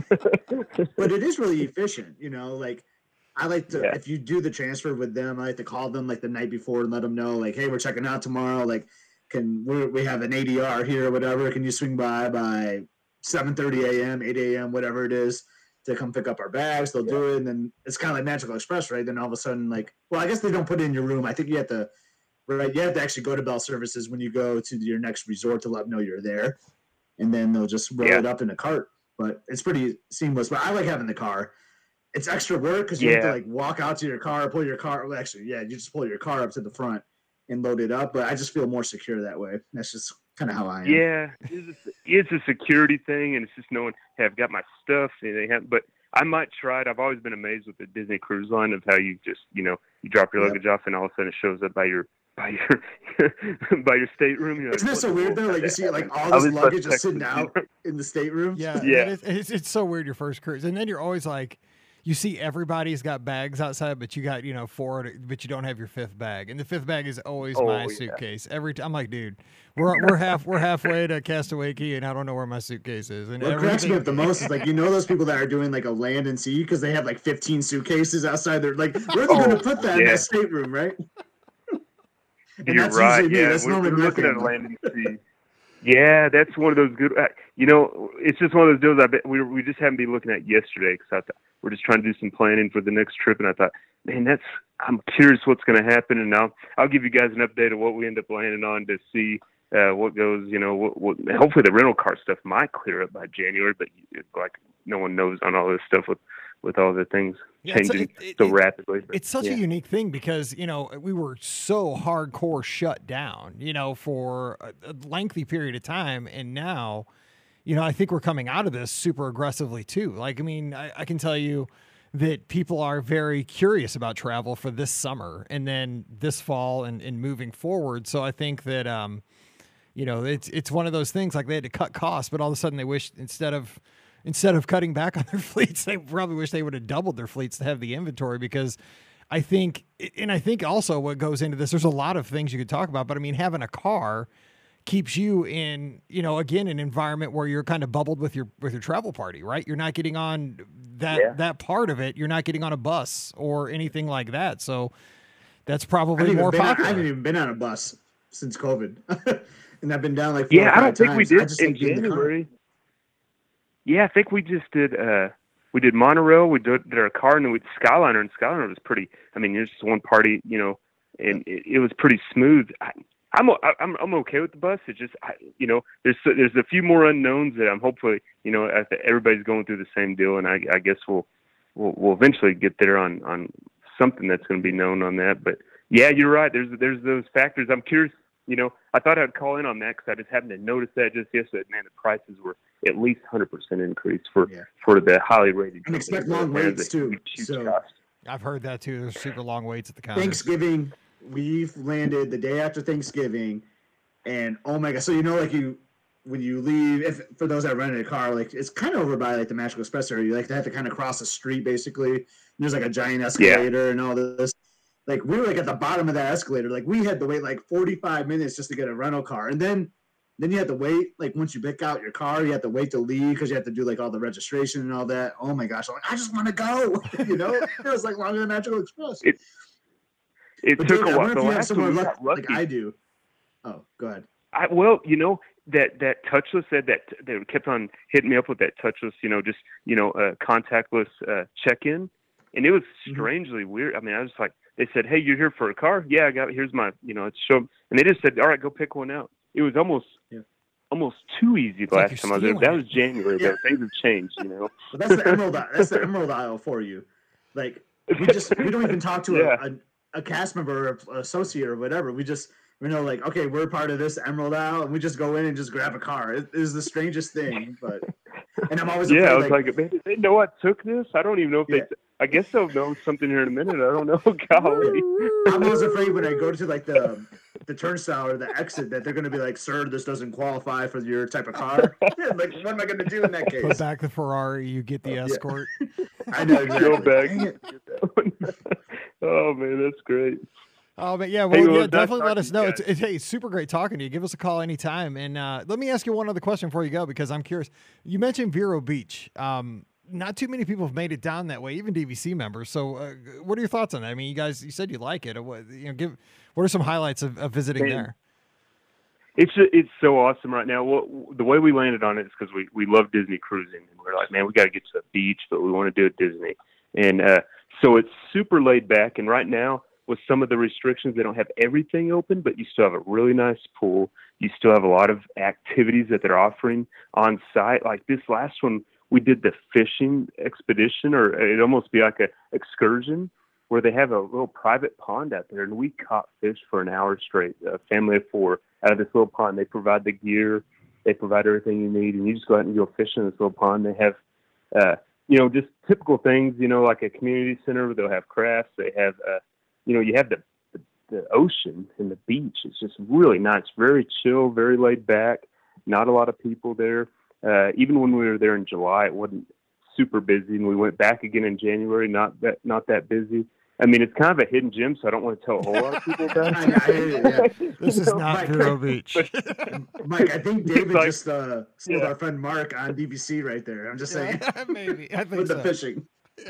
Yeah. But it is really efficient, you know. Like I like to, yeah. if you do the transfer with them, I like to call them like the night before and let them know, like, hey, we're checking out tomorrow. Like, can we we have an A D R here or whatever? Can you swing by by seven thirty a.m., eight a.m., whatever it is, to come pick up our bags? They'll yeah. do it, and then it's kind of like Magical Express, right? Then all of a sudden, like, well, I guess they don't put it in your room. I think you have to, right? You have to actually go to Bell Services when you go to your next resort to let them know you're there, and then they'll just roll yeah. it up in a cart. But it's pretty seamless. But I like having the car. It's extra work because you yeah. have to like walk out to your car, pull your car. Well, actually, yeah, you just pull your car up to the front and load it up. But I just feel more secure that way. That's just kind of how I am. Yeah, it's a, it's a security thing, and it's just knowing, hey, I've got my stuff, and they have. But I might try it. I've always been amazed with the Disney Cruise Line of how you just, you know, you drop your yep. luggage off, and all of a sudden it shows up by your by your by your stateroom. You're Isn't like, that so weird though? Like you see, like all I this was luggage just Texas, sitting out you know? in the stateroom. Yeah, yeah. It's, it's, it's so weird your first cruise, and then you're always like. You see everybody's got bags outside, but you got, you know, four, but you don't have your fifth bag. And the fifth bag is always oh, my yeah. suitcase. Every time I'm like, dude, we're we're half we're halfway to Castaway Cay, and I don't know where my suitcase is. And what cracks me up the most is like, you know, those people that are doing like a land and sea because they have like fifteen suitcases outside. They're like, where are they oh, going to put that yeah. in that stateroom, right? You're that's right. Me. Yeah, that's we're, normally we're looking at a family. land and sea. Yeah, that's one of those good. You know, it's just one of those deals. I bet we we just happened to be looking at yesterday because I thought we're just trying to do some planning for the next trip, and I thought, man, that's. I'm curious what's going to happen, and I'll I'll give you guys an update of what we end up landing on to see uh, what goes. You know, what, what hopefully the rental car stuff might clear up by January, but like no one knows on all this stuff with with all the things Yeah, it's a- changing it- it- so it- rapidly. But, It's such yeah. a unique thing because, you know, we were so hardcore shut down, you know, for a, a lengthy period of time. And now, you know, I think we're coming out of this super aggressively too. Like, I mean, I, I can tell you that people are very curious about travel for this summer and then this fall and, and moving forward. So I think that, um, you know, it's it's one of those things like they had to cut costs, but all of a sudden they wish instead of instead of cutting back on their fleets, they probably wish they would have doubled their fleets to have the inventory because I think, and I think also what goes into this, there's a lot of things you could talk about, but I mean, having a car keeps you in, you know, again, an environment where you're kind of bubbled with your, with your travel party, right? You're not getting on that, Yeah. that part of it. You're not getting on a bus or anything like that. So that's I probably haven't, even more been on, I popular. haven't even been on a bus since COVID. And I've been down like four Yeah, or I five don't think we times. I did just in like being in the car. January. Yeah, I think we just did. Uh, we did monorail. We did, did our car, and then we did Skyliner. And Skyliner was pretty. I mean, there's just one party, you know, and it, it was pretty smooth. I, I'm o- I'm I'm okay with the bus. It's just, I, you know, there's there's a few more unknowns that I'm hopefully, you know, I th- everybody's going through the same deal, and I, I guess we'll, we'll we'll eventually get there on on something that's going to be known on that. But yeah, you're right. There's there's those factors. I'm curious. You know, I thought I'd call in on that because I just happened to notice that just yesterday. Man, the prices were at least one hundred percent increase for, Yeah. for the highly rated. And expect companies. long There's waits, a too. huge, huge So- cost. I've heard that too. There's super long waits at the counter. Thanksgiving, we've landed the day after Thanksgiving, and oh my god! So you know, like you when you leave, if for those that rented a car, like it's kind of over by like the Magical Express area. You like to have to kind of cross the street basically. And there's like a giant escalator and all this. Like we were like at the bottom of that escalator. Like we had to wait like forty-five minutes just to get a rental car, and then then you had to wait. Like once you pick out your car, you have to wait to leave because you have to do like all the registration and all that. Oh my gosh! I'm like, I just want to go. You know, it was like longer than Magical Express. It, it But took David, a I while. wonder The if you have last someone one we luck- got lucky. like I do. Oh, go ahead. I, well, you know, that, that touchless said that they kept on hitting me up with that touchless, you know, just, you know, uh, contactless uh, check-in. And it was Mhm. strangely weird. I mean, I was like, they said, hey, you're here for a car? Yeah, I got, here's my, you know, it's show. And they just said, all right, go pick one out. It was almost, Yeah. almost too easy the like last you're time I was there. stealing That it. was January, Yeah. though. Things have changed, you know. But that's the emerald. That's the emerald aisle for you. Like we just we don't even talk to Yeah. a, a, a cast member or associate or whatever. We just we know like okay, we're part of this emerald aisle, and we just go in and just grab a car. It is the strangest thing, but and I'm always Yeah, afraid, I was like, man, did they know I took this? I don't even know if Yeah. they. I guess they'll know something here in a minute. I don't know. Golly. I'm always afraid when I go to like the the turnstile or the exit that they're going to be like, sir, this doesn't qualify for your type of car. Like, what am I going to do in that Put case? back the Ferrari, you get the escort. I know exactly. Go back. Dang it. Get that one. Oh man, that's great. Oh, but yeah, well, Hey, well, yeah, nice definitely let talking us to know. you It's, guys. it's hey, super great talking to you. Give us a call anytime. And uh, let me ask you one other question before you go because I'm curious. You mentioned Vero Beach. Um, not too many people have made it down that way, even D V C members. So, uh, what are your thoughts on that? I mean, you guys, you said you like it. What, you know, give what are some highlights of, of visiting Man. there? It's it's so awesome right now. Well, the way we landed on it is because we, we love Disney cruising, and we're like, man, we got to get to the beach, but we want to do it Disney, and uh, so it's super laid back. And right now, with some of the restrictions, they don't have everything open, but you still have a really nice pool. You still have a lot of activities that they're offering on site. Like this last one, we did the fishing expedition, or it'd almost be like a excursion, where they have a little private pond out there, and we caught fish for an hour straight. A family of four out of this little pond. They provide the gear, they provide everything you need, and you just go out and go fishing in this little pond. They have, uh, you know, just typical things, you know, like a community center where they'll have crafts. They have, uh, you know, you have the, the the ocean and the beach. It's just really nice, very chill, very laid back. Not a lot of people there. Uh, even when we were there in July, it wasn't super busy, and we went back again in January. Not that not that busy. I mean, it's kind of a hidden gem, so I don't want to tell a whole lot of people about I, it. I hear you, yeah. This You is know, not Mike, Vero Beach. Mike, I think David Like, just uh, sold yeah. our friend Mark on D V C right there. I'm just saying, Yeah, maybe. I think with the so. fishing.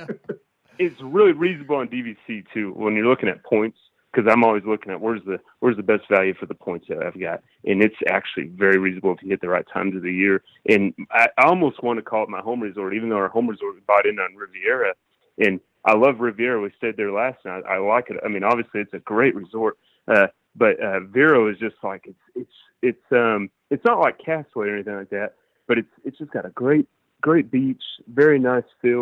It's really reasonable on D V C too when you're looking at points, because I'm always looking at where's the where's the best value for the points that I've got, and it's actually very reasonable if you hit the right times of the year. And I, I almost want to call it my home resort, even though our home resort we bought in on Riviera, and I love Riviera. We stayed there last night. I like it. I mean, obviously it's a great resort, uh, but uh, Vero is just like it's it's it's um it's not like Castaway or anything like that, but it's it's just got a great great beach, very nice feel.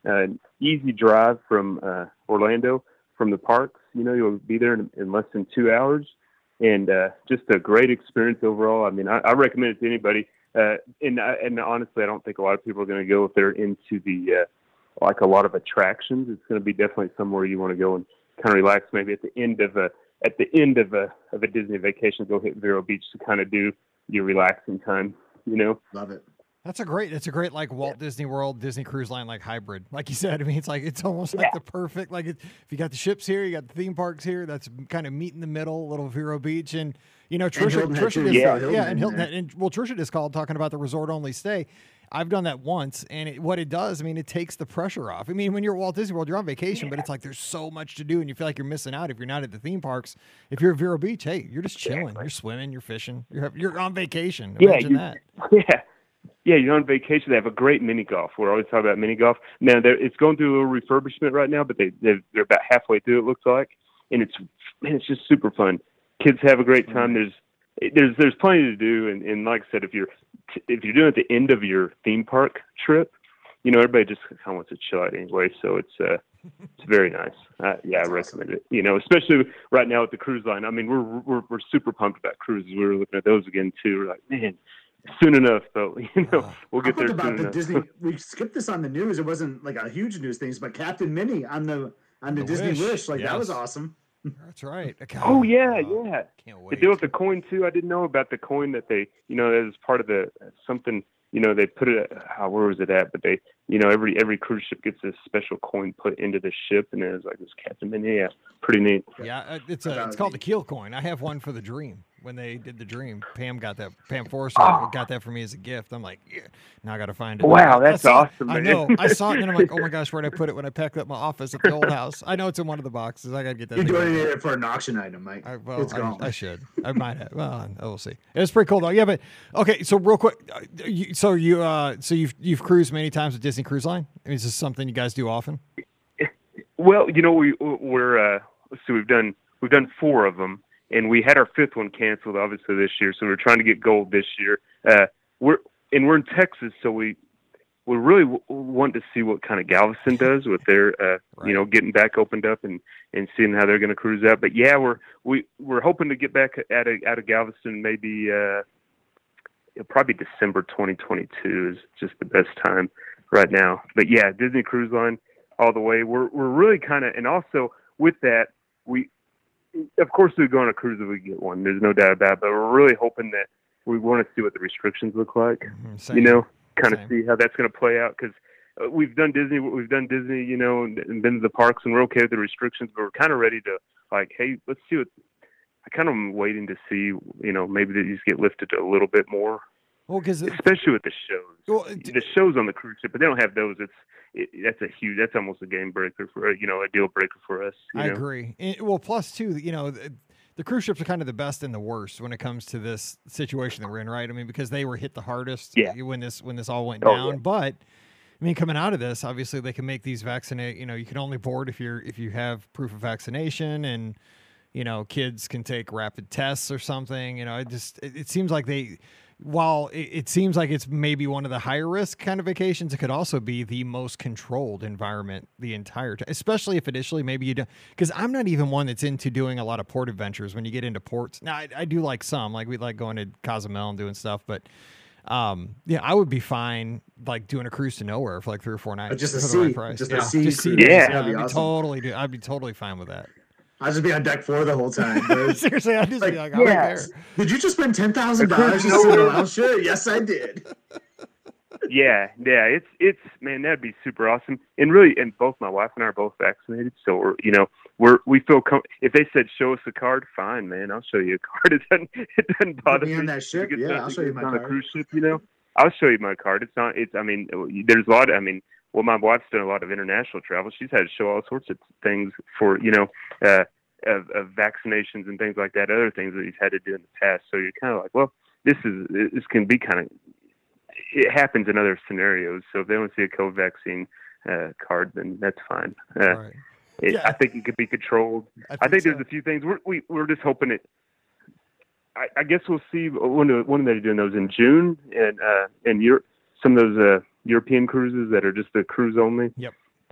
uh, an easy drive from uh, Orlando from the parks. You know, you'll be there in, in less than two hours, and uh, just a great experience overall. I mean, I, I recommend it to anybody. Uh, and and honestly, I don't think a lot of people are going to go if they're into the uh, like a lot of attractions. It's going to be definitely somewhere you want to go and kind of relax. Maybe at the end of a at the end of a of a Disney vacation, go hit Vero Beach to kind of do your relaxing time. You know, love it. That's a great, it's a great like Walt yeah. Disney World, Disney Cruise Line, like hybrid. Like you said, I mean, it's like, it's almost like yeah. the perfect, like it, if you got the ships here, you got the theme parks here, that's kind of meet in the middle, little Vero Beach. And, you know, Trisha, Trisha is, yeah, yeah and Hilton, and well, Trisha just called talking about the resort only stay. I've done that once, and it, what it does, I mean, it takes the pressure off. I mean, when you're at Walt Disney World, you're on vacation, yeah. but it's like there's so much to do, and you feel like you're missing out if you're not at the theme parks. If you're at Vero Beach, hey, you're just chilling, exactly. you're swimming, you're fishing, you're you're on vacation. Imagine yeah, you, that. Yeah. Yeah, you're on vacation. They have a great mini golf. We're always talking about mini golf. Now, it's going through a little refurbishment right now, but they they're, they're about halfway through. It looks like, and it's man, it's just super fun. Kids have a great time. There's there's there's plenty to do, and, and like I said, if you're if you're doing it at the end of your theme park trip, you know everybody just kind of wants to chill out anyway. So it's uh it's very nice. Uh, yeah, I recommend it. You know, especially right now with the cruise line. I mean, we're we're we're super pumped about cruises. We were looking at those again too. We're like, man. Soon enough, though, you know, we'll get there about soon the enough. Disney. We skipped this on the news. It wasn't like a huge news thing, but Captain Minnie on the on the, the Disney Wish, Wish like yes. that was awesome. That's right. Oh yeah, yeah. Can't wait. The deal with the coin too. I didn't know about the coin that they, you know, that was part of the something. You know, they put it. How where was it at? But they, you know, every every cruise ship gets this special coin put into the ship, and it was like this Captain Minnie. Yeah, pretty neat. Yeah, it's a, it's called the Keel coin. I have one for the Dream. When they did the Dream, Pam got that. Pam Forrester oh. got that for me as a gift. I'm like, yeah. Now I got to find it. Wow, that's awesome. I know. I saw it and I'm like, oh my gosh, where'd I put it when I packed up my office at the old house? I know it's in one of the boxes. I got to get that. You're doing it for an auction item, Mike. I, well, I, I should. I might have. Well, we'll see. It was pretty cool though. Yeah, but okay. So real quick, you, so you, uh, so you've you've cruised many times with Disney Cruise Line. I mean, is this something you guys do often? Well, you know, we we're uh, so we've done we've done four of them. And we had our fifth one canceled, obviously, this year. So we're trying to get gold this year. Uh, we're and we're in Texas, so we we really w- want to see what kind of Galveston does with their, uh, right. you know, getting back opened up and, and seeing how they're going to cruise out. But yeah, we're we we're hoping to get back out of out of Galveston. Maybe uh, it'll probably December twenty twenty-two is just the best time right now. But yeah, Disney Cruise Line all the way. We're we're really kind of, and also with that we. Of course, we go on a cruise if we get one. There's no doubt about it. But we're really hoping that we want to see what the restrictions look like. Same. You know, kind of see how that's going to play out. Because uh, we've done Disney, we've done Disney, you know, and, and been to the parks, and we're okay with the restrictions. But we're kind of ready to, like, hey, let's see what. I kind of am waiting to see, you know, maybe these get lifted a little bit more. Well, because especially with the shows, well, the shows on the cruise ship, but they don't have those. It's it, that's a huge, that's almost a game breaker for you know a deal breaker for us. You I know? agree. And, well, plus too, you know, the, the cruise ships are kind of the best and the worst when it comes to this situation that we're in, right? I mean, because they were hit the hardest yeah. when this when this all went oh, down. Yeah. But I mean, coming out of this, obviously they can make these vaccinate. You know, you can only board if you're if you have proof of vaccination and. You know, kids can take rapid tests or something. You know, it just it, it seems like they, while it, it seems like it's maybe one of the higher risk kind of vacations, it could also be the most controlled environment the entire time. Especially if initially maybe you don't, because I'm not even one that's into doing a lot of port adventures. When you get into ports, now I, I do like some, like we like going to Cozumel and doing stuff, but. Um, yeah, I would be fine like doing a cruise to nowhere for like three or four nights. But just a for the sea, right price. just yeah. a sea, just sea yeah, yeah I'd be awesome. totally, do, I'd be totally fine with that. I'll just be on deck four the whole time. Dude. Seriously, I'd just like, be like, I'm yeah. there. Did you just spend ten thousand dollars just sitting around? Sure, yes, I did. Yeah, yeah, it's it's man, that'd be super awesome. And really, and both my wife and I are both vaccinated, so we're you know we're we feel com- if they said show us a card, fine, man, I'll show you a card. It doesn't it doesn't bother me on that ship. Yeah, I'll show you my on card. a cruise ship, you know. I'll show you my card. It's not. It's. I mean, there's a lot. I mean, well, my wife's done a lot of international travel. She's had to show all sorts of things for you know. Uh, Of, of vaccinations and things like that, other things that he's had to do in the past. So you're kind of like, well, this is this can be kind of it happens in other scenarios. So if they want to see a COVID vaccine uh, card, then that's fine. Uh, right. it, yeah. I think it could be controlled. I think, I think so. there's a few things we're we, we're just hoping it. I, I guess we'll see when when they're doing those in June and uh, and Europe, some of those uh, European cruises that are just the cruise only. Yep.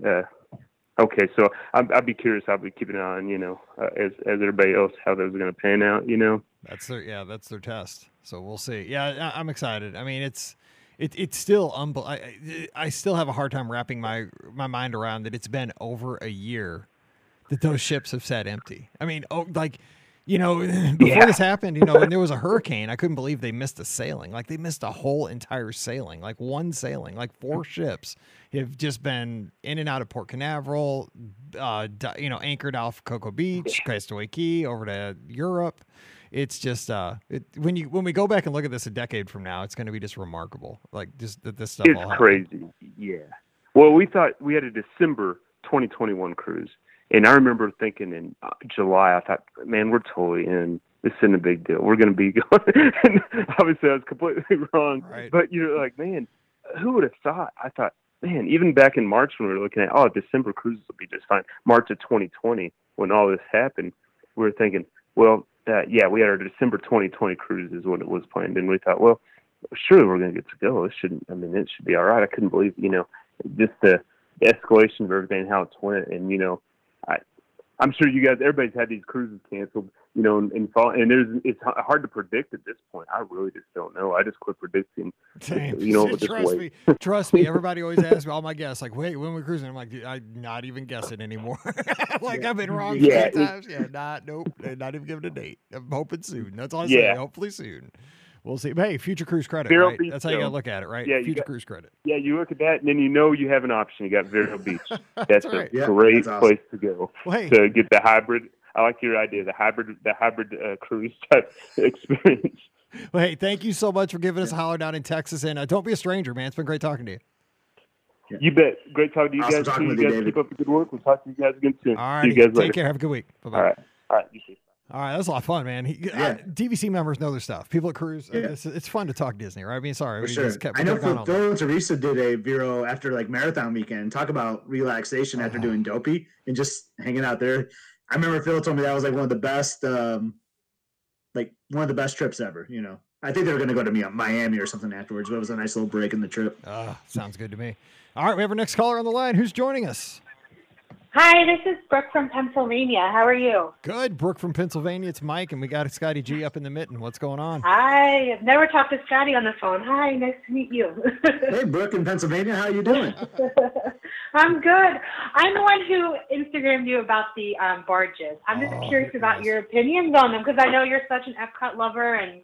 Uh, okay, so I'd, I'd be curious. I'll be keeping an eye on, you know, uh, as as everybody else, how those are going to pan out. You know, that's their yeah, that's their test. So we'll see. Yeah, I, I'm excited. I mean, it's it, it's still unbel- I, I still have a hard time wrapping my my mind around that it's been over a year that those ships have sat empty. I mean, oh, like. You know, before yeah. this happened, you know, when there was a hurricane, I couldn't believe they missed a sailing. Like they missed a whole entire sailing, like one sailing, like four ships have just been in and out of Port Canaveral, uh, you know, anchored off Cocoa Beach, Castaway Cay, over to Europe. It's just uh, it, when you when we go back and look at this a decade from now, it's going to be just remarkable. Like just that this stuff. It's all crazy. Yeah. Well, we thought we had a December twenty twenty-one cruise. And I remember thinking in uh, July, I thought, man, we're totally in. This isn't a big deal. We're going to be going. And obviously, I was completely wrong. Right. But you're like, man, who would have thought? I thought, man, even back in March when we were looking at, oh, December cruises will be just fine. March of twenty twenty, when all this happened, we were thinking, well, uh, yeah, we had our December twenty twenty cruise is when it was planned. And we thought, well, surely we're going to get to go. It shouldn't, I mean, it should be all right. I couldn't believe, you know, just the escalation of everything, how it's went. And, you know, I, I'm sure you guys, everybody's had these cruises canceled, you know, and, and fall, and there's, it's hard to predict at this point. I really just don't know. I just quit predicting, Same. you know, trust me, trust me. Everybody always asks me, all my guests, like, wait, when we're cruising? I'm like, dude, I'm not even guessing anymore. like yeah. I've been wrong yeah, three times. Yeah, not, nope, not even giving a date. I'm hoping soon. That's all I yeah. say. Hopefully soon. We'll see. But hey, future cruise credit, Vero right? Beach, That's how you though. got to look at it, right? Yeah, future got, cruise credit. Yeah, you look at that, and then you know you have an option. You got Vero Beach. That's, that's right. a yeah, great that's awesome. place to go well, hey. to get the hybrid. I like your idea, the hybrid, the hybrid uh, cruise type experience. Well, hey, thank you so much for giving us a holler down in Texas, and uh, don't be a stranger, man. It's been great talking to you. Yeah. You bet. Great talking to you awesome guys. Talking you with guys you, keep up the good work. We'll talk to you guys again soon. All right, See you guys take later. care. Have a good week. Bye bye. All right. All right. You too. All right, that was a lot of fun, man. He, Yeah. uh, D V C members know their stuff. People at cruise, Yeah. it's, it's fun to talk Disney, right? I mean, sorry, For we sure. just kept, we I know kept going Phil, all Phil day. and Teresa did a Vero after like marathon weekend. Talk about relaxation after Oh. doing Dopey and just hanging out there. I remember Phil told me that was like one of the best, um, like one of the best trips ever. You know, I think they were going to go to me Miami or something afterwards, but it was a nice little break in the trip. Uh, sounds good to me. All right, we have our next caller on the line. Who's joining us? Hi, this is Brooke from Pennsylvania. How are you? Good, Brooke from Pennsylvania. It's Mike, and we got Scotty G up in the mitten. What's going on? Hi, I've never talked to Scotty on the phone. Hi, nice to meet you. Hey, Brooke in Pennsylvania, how you doing? I'm good. I'm the one who Instagrammed you about the um, barges. I'm just Oh, curious about goodness. your opinions on them because I know you're such an Epcot lover and,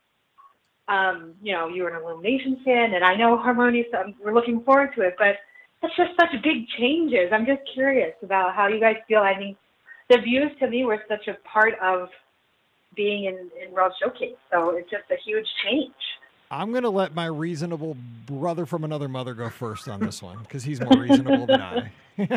um, you know, you're an Illumination fan, and I know Harmonious, um, we're looking forward to it, but it's just such big changes. I'm just curious about how you guys feel. I mean, the views to me were such a part of being in, in World Showcase, so it's just a huge change. I'm going to let my reasonable brother from another mother go first on this one because he's more reasonable than I.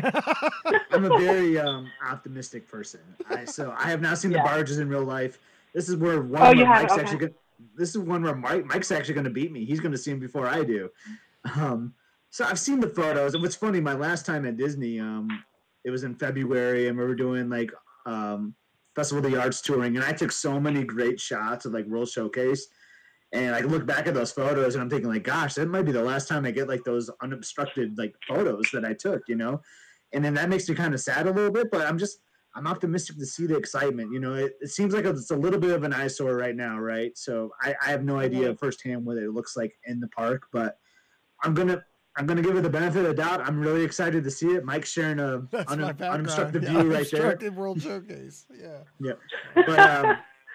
I'm a very um, optimistic person. I, so I have not seen Yeah. the barges in real life. This is where one Oh, where you have? Mike's Okay. actually going this is one where Mike Mike's actually going to beat me. He's going to see him before I do. Um, so I've seen the photos, and what's funny, my last time at Disney, um, it was in February, and we were doing like um, Festival of the Arts touring, and I took so many great shots of like World Showcase. And I look back at those photos and I'm thinking like, gosh, that might be the last time I get like those unobstructed like photos that I took, you know? And then that makes me kind of sad a little bit, but I'm just, I'm optimistic to see the excitement. You know, it, it seems like it's a little bit of an eyesore right now, right? So I, I have no idea firsthand what it looks like in the park, but I'm going to, I'm going to give it the benefit of the doubt. I'm really excited to see it. Mike's sharing a That's un, my background. unobstructed Yeah, view right there. unobstructed World Showcase. Yeah. Yeah. But, um,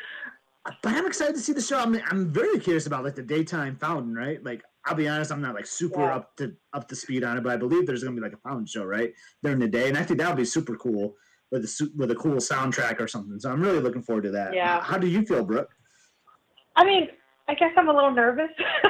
but I'm excited to see the show. I'm, I'm very curious about like the daytime fountain, right? Like, I'll be honest, I'm not like super Yeah. up to up to speed on it, but I believe there's gonna be like a fountain show, right, during the day, and I think that would be super cool with a su- with a cool soundtrack or something. So I'm really looking forward to that. Yeah. How do you feel, Brooke? I mean, I guess I'm a little nervous.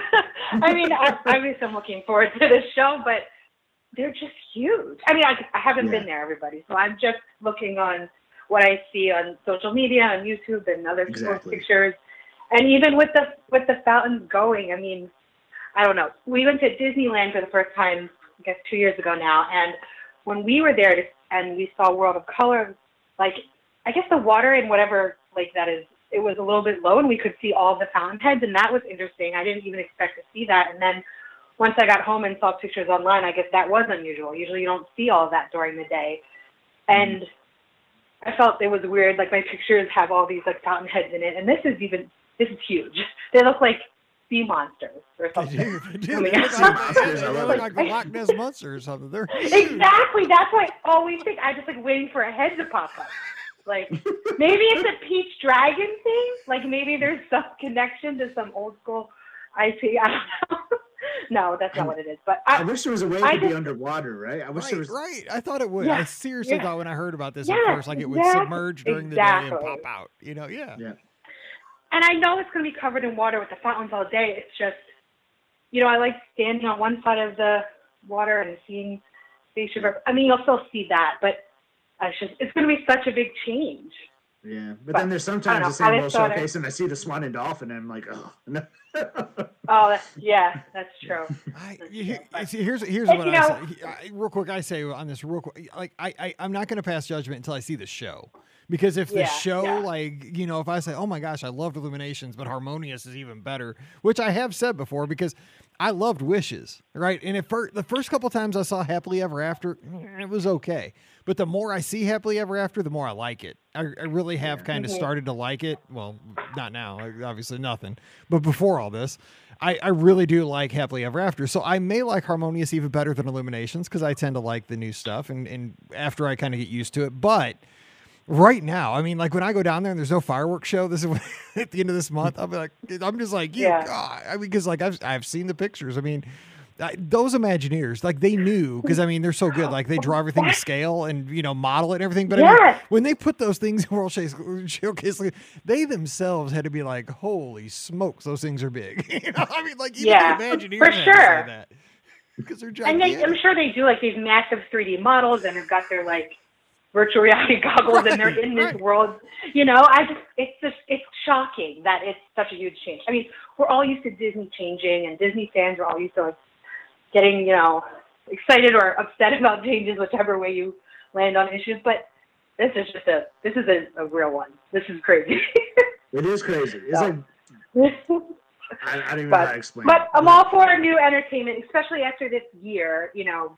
I mean, I, obviously I'm looking forward to this show, but they're just huge. I mean, I, I haven't Yeah. been there, everybody, so I'm just looking on what I see on social media, on YouTube, and other people's Exactly. pictures. And even with the with the fountains going, I mean, I don't know. We went to Disneyland for the first time, I guess, two years ago now, and when we were there to, and we saw World of Color, like, I guess the water in whatever lake that is, it was a little bit low, and we could see all the fountain heads, and that was interesting. I didn't even expect to see that. And then once I got home and saw pictures online, I guess that was unusual. Usually you don't see all of that during the day. And mm-hmm. I felt it was weird. Like my pictures have all these like fountain heads in it. And this is even, this is huge. They look like sea monsters or something. They do. They do. I mean, They look like, they look like the Loch Ness Monster or something. They're exactly. That's what I always think. I just like waiting for a head to pop up. Like maybe it's a peach dragon thing. Like maybe there's some connection to some old school I P. I don't know. No, that's not what it is. But I, I wish there was a way I to just, be underwater, right? I wish right, there was. right. I thought it would. Yeah, I seriously yeah. thought when I heard about this yeah, at first, like it would exactly, submerge during exactly. the day and pop out. You know, yeah. Yeah. And I know it's going to be covered in water with the fountains all day. It's just, you know, I like standing on one side of the water and seeing Station River. I mean, you'll still see that, but I just, it's going to be such a big change. Yeah, but, But, then there's I sometimes don't the know, I same just old thought it- showcase, and I see the swan and dolphin, and I'm like, oh, no. Oh, that's, yeah, that's true. I, That's you, true, but- see, here's here's And, what you I know- say. I, real quick, I say on this real quick, like I, I I'm not going to pass judgment until I see the show, because if the Yeah, show, yeah. like you know, if I say, oh my gosh, I loved Illuminations, but Harmonious is even better, which I have said before, because I loved Wishes, right? And at first, the first couple times I saw Happily Ever After, it was okay, but the more I see Happily Ever After, the more I like it. I, I really have kind of Mhm. started to like it. Well, not now, like, obviously nothing, but before all this. I, I really do like Happily Ever After. So I may like Harmonious even better than Illuminations because I tend to like the new stuff and, and after I kind of get used to it. But right now, I mean, like when I go down there and there's no fireworks show, this is when, at the end of this month, I'll be like, I'm just like, yeah, Yeah. God. I mean, because like I've, I've seen the pictures. I mean, I, those Imagineers, like they knew, because I mean, they're so good. Like they draw everything to scale and, you know, model it and everything. But I mean, Yes. when they put those things in World Showcase, like, they themselves had to be like, holy smokes, those things are big. You know, I mean, like even Yeah, the Imagineers for had to say sure. that because they're And gigantic. they, I'm sure they do like these massive three D models and have got their like virtual reality goggles and they're Right, in this right. world. You know, I just, it's just, it's shocking that it's such a huge change. I mean, we're all used to Disney changing and Disney fans are all used to like getting, you know, excited or upset about changes, whichever way you land on issues. But this is just a, this is a, a real one. This is crazy. It is crazy. It's So. like, I, I don't even know how to But, explain but it. I'm all for new entertainment, especially after this year, you know,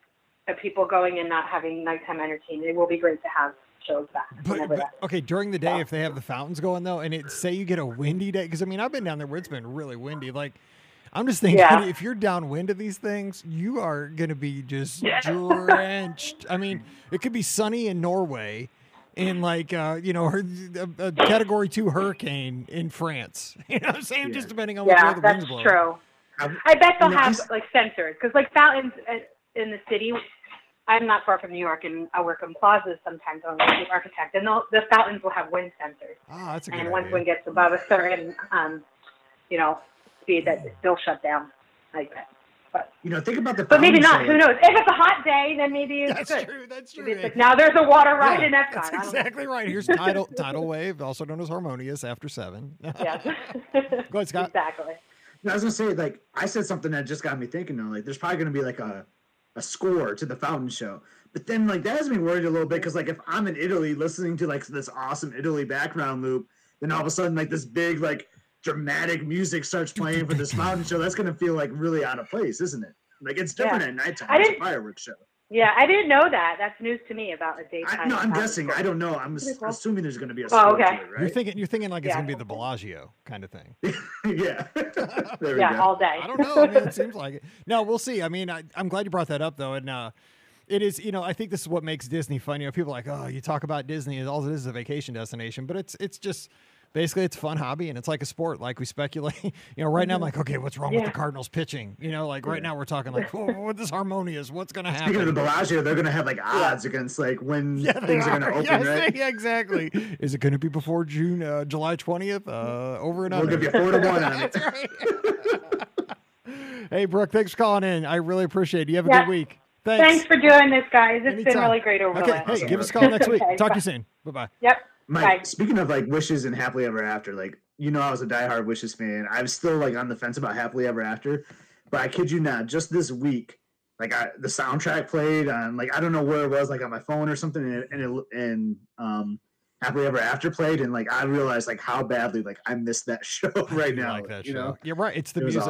of people going and not having nighttime entertainment. It will be great to have shows back. But, whenever but that. okay, during the day, if they have the fountains going though, and it say you get a windy day, because I mean I've been down there where it's been really windy. Like I'm just thinking, Yeah. if you're downwind of these things, you are gonna be just drenched. I mean, it could be sunny in Norway, in like uh, you know, a, a Category Two hurricane in France. You know what I'm saying? Yeah. Just depending on which way Yeah, the that's wind's blowing. true. I- I bet they'll You know, have I- like sensors because like fountains at- in the city. I'm not far from New York, and I work in plazas sometimes. I'm an architect, and they'll- the fountains will have wind sensors. Ah, that's a good And once idea. wind gets above a certain, um, you know, speed, that they'll shut down like that. But You know, think about the. but maybe fountain not. show. Who knows? If it's a hot day, then maybe it's That's good. true. That's true. Maybe it's like, now there's a water ride Yeah, in Epcot. that's I don't know. exactly right. Here's tidal tidal wave, also known as Harmonious, after seven. Yes. Go ahead, Scott. Exactly. I was gonna say, like, I said something that just got me thinking. Though, like, there's probably gonna be like a, a score to the fountain show, but then like that has me worried a little bit because like if I'm in Italy listening to like this awesome Italy background loop, then all of a sudden like this big like dramatic music starts playing for this fountain show. That's gonna feel like really out of place, isn't it? Like it's different Yeah. at nighttime. I It's a didn't- fireworks show. Yeah, I didn't know that. That's news to me about a daytime. I, no, I'm fountain guessing. show. I don't know. I'm Pretty cool. assuming there's gonna be a Oh, score okay. to it, You're right? thinking you're thinking like it's Yeah. gonna be the Bellagio kind of thing. yeah. there we Yeah, go. all day. I don't know. I mean, it seems like it. No, we'll see. I mean, I, I'm glad you brought that up though, and uh, it is. You know, I think this is what makes Disney fun. You know, people are like, oh, you talk about Disney, and all it is is a vacation destination, but it's it's just. Basically, it's a fun hobby, and it's like a sport. Like we speculate, you know. Right now, I'm like, okay, what's wrong with Yeah. the Cardinals pitching? You know, like right now, we're talking like, oh, what this Harmonious? What's gonna happen? Speaking of the Bellagio, they're gonna have like odds against like when Yeah, they things are. gonna open, Yes, right? yeah, exactly. Is it going to be before June, uh, July twentieth? Uh, over and We'll under. give you four to one on it. That's right. Hey, Brooke, thanks for calling in. I really appreciate it. You have a Yeah. good week. Thanks. Thanks for doing this, guys. It's been Anytime. really great over Okay, the last hey, year. give us a call next week. Okay, Talk to bye. you soon. Bye bye. Yep. Mike, Bye. speaking of like wishes and happily ever after, like you know, I was a diehard Wishes fan. I'm still like on the fence about happily ever after, but I kid you not, just this week, like I, the soundtrack played on like I don't know where it was, like on my phone or something, and it, and, it, and um, happily ever after played, and like I realized like how badly like I missed that show right I now. like that you show. know, You're right. It's the it was music. awesome.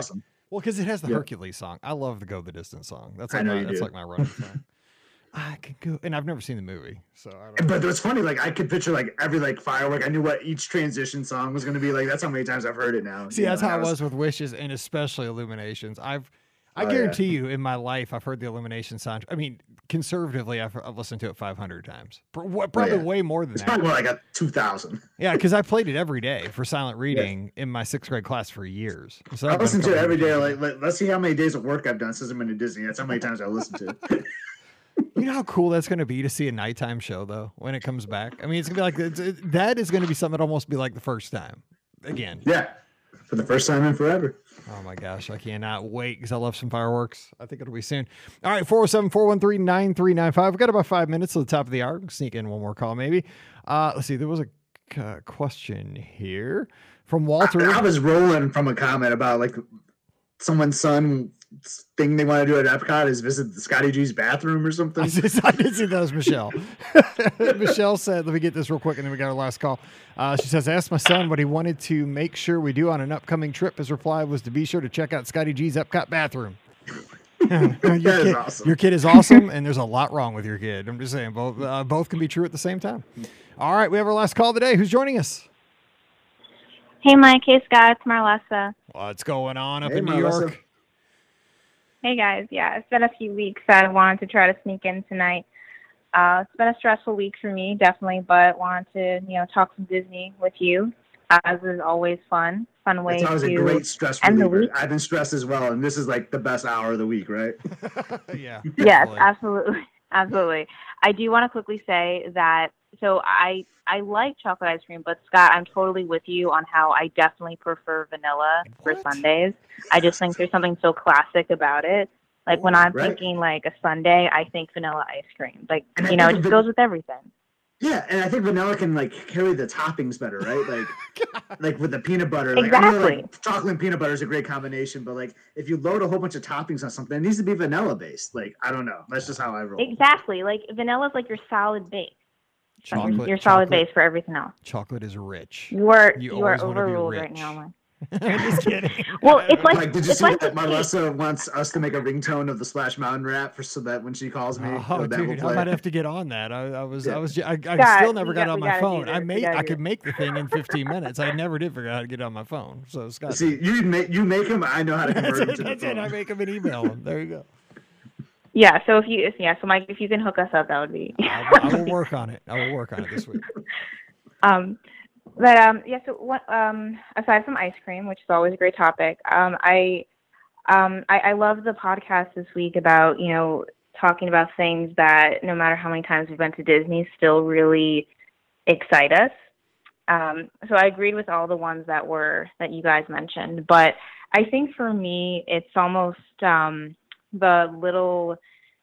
Well, because it has the Yep. Hercules song. I love the Go the Distance song. That's I like know my, you that's do. like my running song. I could go, and I've never seen the movie, so I don't. But it's funny, like I could picture like every like firework. I knew what each transition song was going to be like. That's how many times I've heard it now. See, you that's know, how and it I was with Wishes and especially Illuminations. I've, I Oh, yeah. guarantee you, in my life, I've heard the Illumination soundtrack. I mean, conservatively, I've, I've listened to it five hundred times. Pro- what- Probably Oh, yeah. way more than It's that. probably more like a two thousand. Yeah, because I played it every day for silent reading in my sixth grade class for years. So I I've been listen a to it couple every every day. Like, let, let's see how many days of work I've done since I've been to Disney. That's how many times I listen to it. You know how cool that's going to be to see a nighttime show though when it comes back. I mean, it's gonna be like it's, it, that is going to be something that almost be like the first time again. Yeah, for the first time in forever. Oh my gosh, I cannot wait because I love some fireworks. I think it'll be soon. All right, four oh seven, four one three, nine three nine five. We've got about five minutes to the top of the hour. Sneak in one more call maybe. Uh, let's see. There was a uh, question here from Walter. I, I was rolling from a comment about like someone's son thing they want to do at Epcot is visit the Scotty G's bathroom or something. I did I did see that was Michelle. Michelle said, let me get this real quick, and then we got our last call. Uh, she says, asked my son what he wanted to make sure we do on an upcoming trip. His reply was to be sure to check out Scotty G's Epcot bathroom. your, That is kid, awesome. your kid is awesome, and there's a lot wrong with your kid. I'm just saying, both uh, both can be true at the same time. All right, we have our last call today. Who's joining us? Hey, Mike. Hey, Scott. It's Marlessa. What's going on up Hey, in New Marlessa. York? Hey, guys. Yeah, it's been a few weeks. I wanted to try to sneak in tonight. Uh, it's been a stressful week for me, definitely, but wanted to, you know, talk some Disney with you, as is always fun. Fun way It's always to a great stress end the reliever. week. I've been stressed as well, and this is like the best hour of the week, right? yeah. Yes, definitely. absolutely. Absolutely. I do want to quickly say that, so I I like chocolate ice cream, but Scott, I'm totally with you on how I definitely prefer vanilla for What? Sundays. I just think there's something so classic about it. Like when I'm Right. thinking like a Sunday, I think vanilla ice cream. Like, And I you know, it think just van- goes with everything. Yeah, and I think vanilla can like carry the toppings better, right? Like, like with the peanut butter. Like, I know, Exactly. like, chocolate and peanut butter is a great combination, but like if you load a whole bunch of toppings on something, it needs to be vanilla based. Like, I don't know. That's just how I roll. Exactly. Like vanilla's like your solid base. Like, your- Chocolate, your solid chocolate, base for everything else. Chocolate is rich. You are You you, are always wanna be overruled rich. right now, Mike. I'm just kidding. Well, it's like Like, did you it's see like that the cake. Marlessa wants us to make a ringtone of the Splash Mountain rap for so that when she calls me, Oh, that will dude, I play. might have to get on that. I, I was, I Yeah. was, ju- I, I Scott, still never we got got- on we my gotta do phone. I this. We made, gotta I do could this. make the thing in fifteen minutes. I never did figure out how to get on my phone. So Scott, See, you make you make him. I know how to that's convert him it. to the That's it. I phone. make them and email them. There you go. Yeah, so if you if, yeah, so Mike, if you can hook us up, that would be I, I will work on it. I will work on it this week. um but um yeah, so what um aside from ice cream, which is always a great topic, um I um I, I love the podcast this week about, you know, talking about things that no matter how many times we've been to Disney still really excite us. Um so I agreed with all the ones that were that you guys mentioned, but I think for me it's almost um the little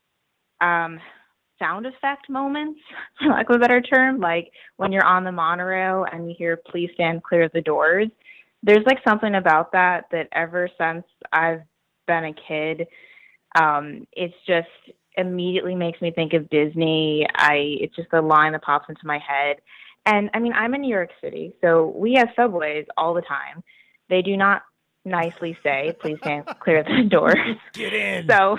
um sound effect moments, for lack of a better term, like when you're on the monorail and you hear "Please stand clear of the doors." There's like something about that that ever since I've been a kid, um, it's just immediately makes me think of Disney. I it's just a line that pops into my head. And I mean, I'm in New York City, so we have subways all the time. They do not nicely say "Please stand clear of the doors." Get in. So.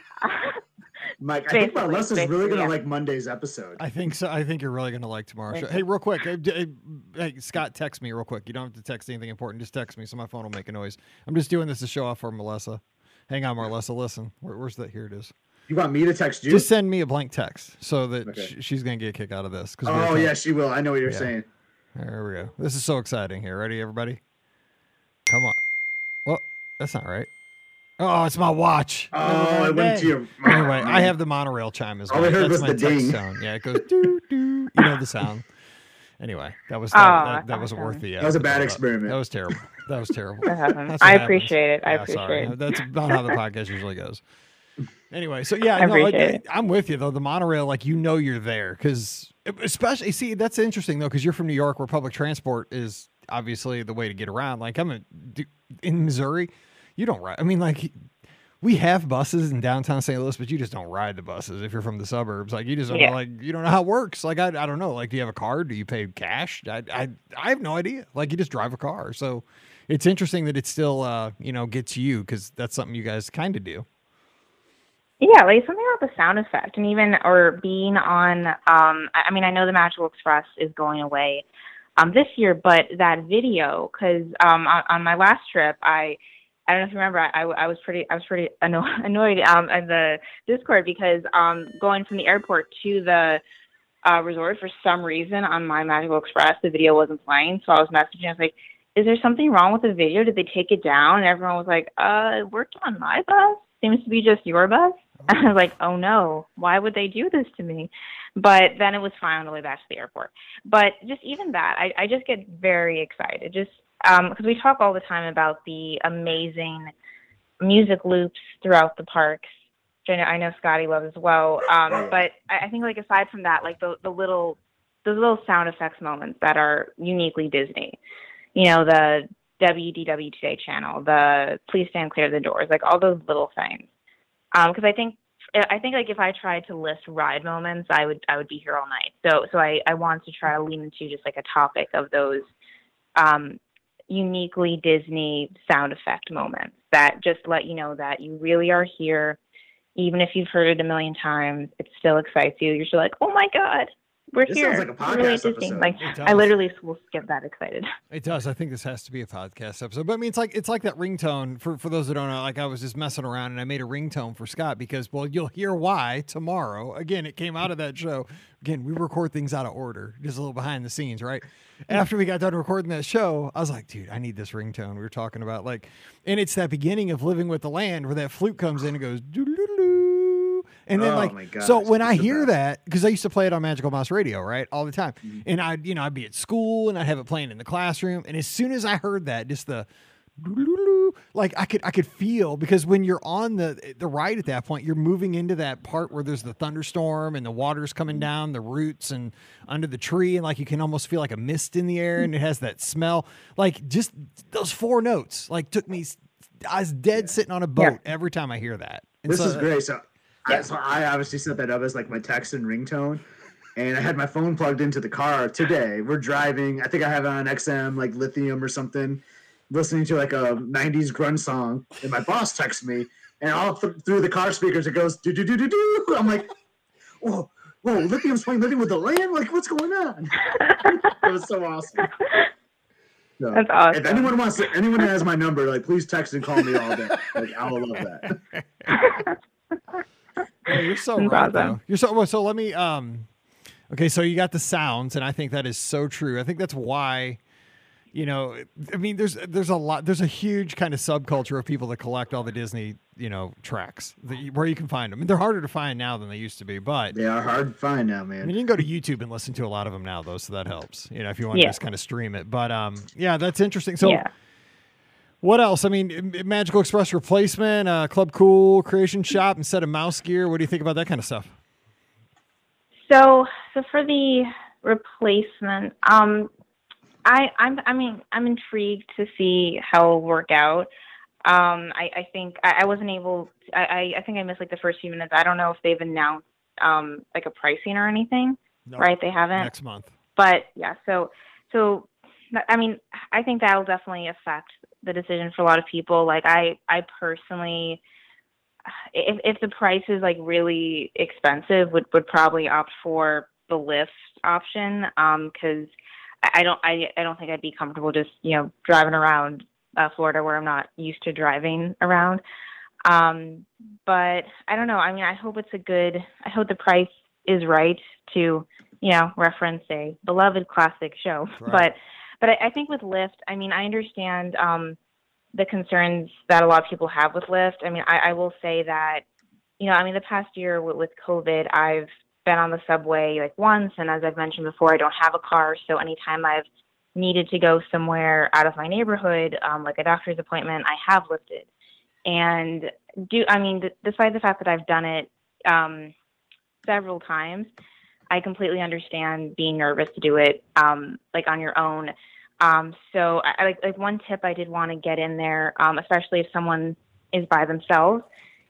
Mike, I think Basically, Marlessa's really basically, gonna yeah. like Monday's episode. I think so. I think you're really going to like tomorrow's show. Thank Hey, real quick. uh, d- uh, Hey, Scott, text me real quick. You don't have to text anything important. Just text me so my phone will make a noise. I'm just doing this to show off for Melissa. Hang on, Marlessa. Listen. Where, where's that? Here it is. You want me to text you? Just send me a blank text so that Okay. sh- she's going to get a kick out of this. 'cause we're oh talking- yeah, she will. I know what you're Yeah. saying. There we go. This is so exciting here. Ready, everybody? Come on. Well, that's not right. Oh, it's my watch. Never Oh, mind. it went Dang. to your. Anyway, I have the monorail chime as All well. I heard That's was my the text ding. sound. Yeah, it goes doo doo. You know the sound. Anyway, that was that, Oh, that, that's that wasn't worth awesome. the. Uh, That was a the bad build-up. experiment. That was terrible. That was terrible. That happens. That's I what happens. appreciate it. I Yeah, appreciate sorry. it. That's not how the podcast usually goes. Anyway, so yeah, I no, like, appreciate it. I'm with you though. The monorail, like you know, you're there because, especially, see, that's interesting though because you're from New York, where public transport is obviously the way to get around. Like I'm a, in Missouri, you don't ride. I mean, like we have buses in downtown Saint Louis, but you just don't ride the buses if you're from the suburbs. Like you just don't Yeah. know, like you don't know how it works. Like I, I don't know. Like, do you have a card? Do you pay cash? I, I, I have no idea. Like you just drive a car. So it's interesting that it still, uh, you know, gets you because that's something you guys kind of do. Yeah, like something about the sound effect, and even or being on. Um, I I mean, I know the Magical Express is going away um, this year, but that video, because um, on, on my last trip, I. I don't know if you remember. I, I was pretty. I was pretty anno- annoyed um, in the Discord because um, going from the airport to the uh, resort for some reason on my Magical Express, the video wasn't playing. So I was messaging. I was like, "Is there something wrong with the video? Did they take it down?" And everyone was like, "Uh, it worked on my bus. Seems to be just your bus." And I was like, "Oh no! Why would they do this to me?" But then it was fine on the way back to the airport. But just even that, I, I just get very excited. Just because um, we talk all the time about the amazing music loops throughout the parks, which I know, I know Scotty loves as well. Um, but I, I think, like, aside from that, like the, the little, those little sound effects moments that are uniquely Disney, you know, the W D W Today channel, the Please Stand Clear of the Doors, like all those little things. Because um, I think, I think like if I tried to list ride moments, I would, I would be here all night. So, so I, I wanted to try to lean into just like a topic of those, um, uniquely Disney sound effect moments that just let you know that you really are here. Even if you've heard it a million times, it still excites you. You're just like, oh my God, we're This here. sounds like a We're really podcast Disney. episode. Like It does. I literally will get that excited. It does. I think this has to be a podcast episode. But I mean, it's like it's like that ringtone for, for those that don't know. Like I was just messing around and I made a ringtone for Scott because, well, you'll hear why tomorrow. Again, it came out of that show. Again, we record things out of order, just a little behind the scenes, right? After we got done recording that show, I was like, dude, I need this ringtone. We were talking about like, and it's that beginning of Living with the Land where that flute comes in and goes doo-doo-doo-doo. And then Oh like, my gosh, so when I it's the hear best. that, because I used to play it on Magical Mouse Radio, right, all the time, Mm-hmm. and I, you know, I'd be at school and I'd have it playing in the classroom, and as soon as I heard that, just the, doo-doo-doo-doo, like I could, I could feel because when you're on the the ride at that point, you're moving into that part where there's the thunderstorm and the water's coming down the roots and under the tree, and like you can almost feel like a mist in the air, and it has that smell. Like just those four notes, like took me. I was dead sitting on a boat every time I hear that. And This so, is great. So, I, so I obviously set that up as like my text and ringtone, and I had my phone plugged into the car today. We're driving. I think I have it on X M, like Lithium or something, listening to like a nineties grunge song, and my boss texts me, and all th- through the car speakers it goes do do do do do. I'm like, whoa, whoa, Lithium's playing Living with the Land. Like, what's going on? It was so awesome. So, That's awesome. If anyone wants to, anyone has my number, like please text and call me all day. Like I will love that. Yeah, you're so That's right, awesome. though. You're so well, so. Let me. Um, okay, so you got the sounds, and I think that is so true. I think that's why, you know, I mean, there's there's a lot, there's a huge kind of subculture of people that collect all the Disney, you know, tracks that you, where you can find them. I mean, they're harder to find now than they used to be, but They are hard to find now, I man. mean, you can go to YouTube and listen to a lot of them now, though, so that helps. You know, if you want to Yeah. just kind of stream it. But um, yeah, that's interesting. So. Yeah. What else? I mean, M- Magical Express replacement, uh, Club Cool, Creation Shop instead of Mouse Gear. What do you think about that kind of stuff? So, so for the replacement, um, I, I'm, I mean, I'm intrigued to see how it'll work out. Um, I, I think I, I wasn't able. I, I, I think I missed like the first few minutes. I don't know if they've announced um, like a pricing or anything. No, Right? They haven't. next month. But yeah, so so I mean, I think that'll definitely affect the decision for a lot of people. Like I, I personally, if if the price is like really expensive, would would probably opt for the Lyft option. Um, because I I don't, I, I don't think I'd be comfortable just you know driving around uh, Florida where I'm not used to driving around. Um, but I don't know. I mean, I hope it's a good. I hope the price is right to you know reference a beloved classic show. Right. But but I, I think with Lyft, I mean, I understand um, the concerns that a lot of people have with Lyft. I mean, I, I will say that, you know, I mean, the past year with, with COVID, I've been on the subway like once, and as I've mentioned before, I don't have a car, so anytime I've needed to go somewhere out of my neighborhood, um, like a doctor's appointment, I have Lyfted. And do I mean, d- despite the fact that I've done it um, several times, I completely understand being nervous to do it um, like on your own. Um, so I, I like like one tip I did want to get in there, um, especially if someone is by themselves,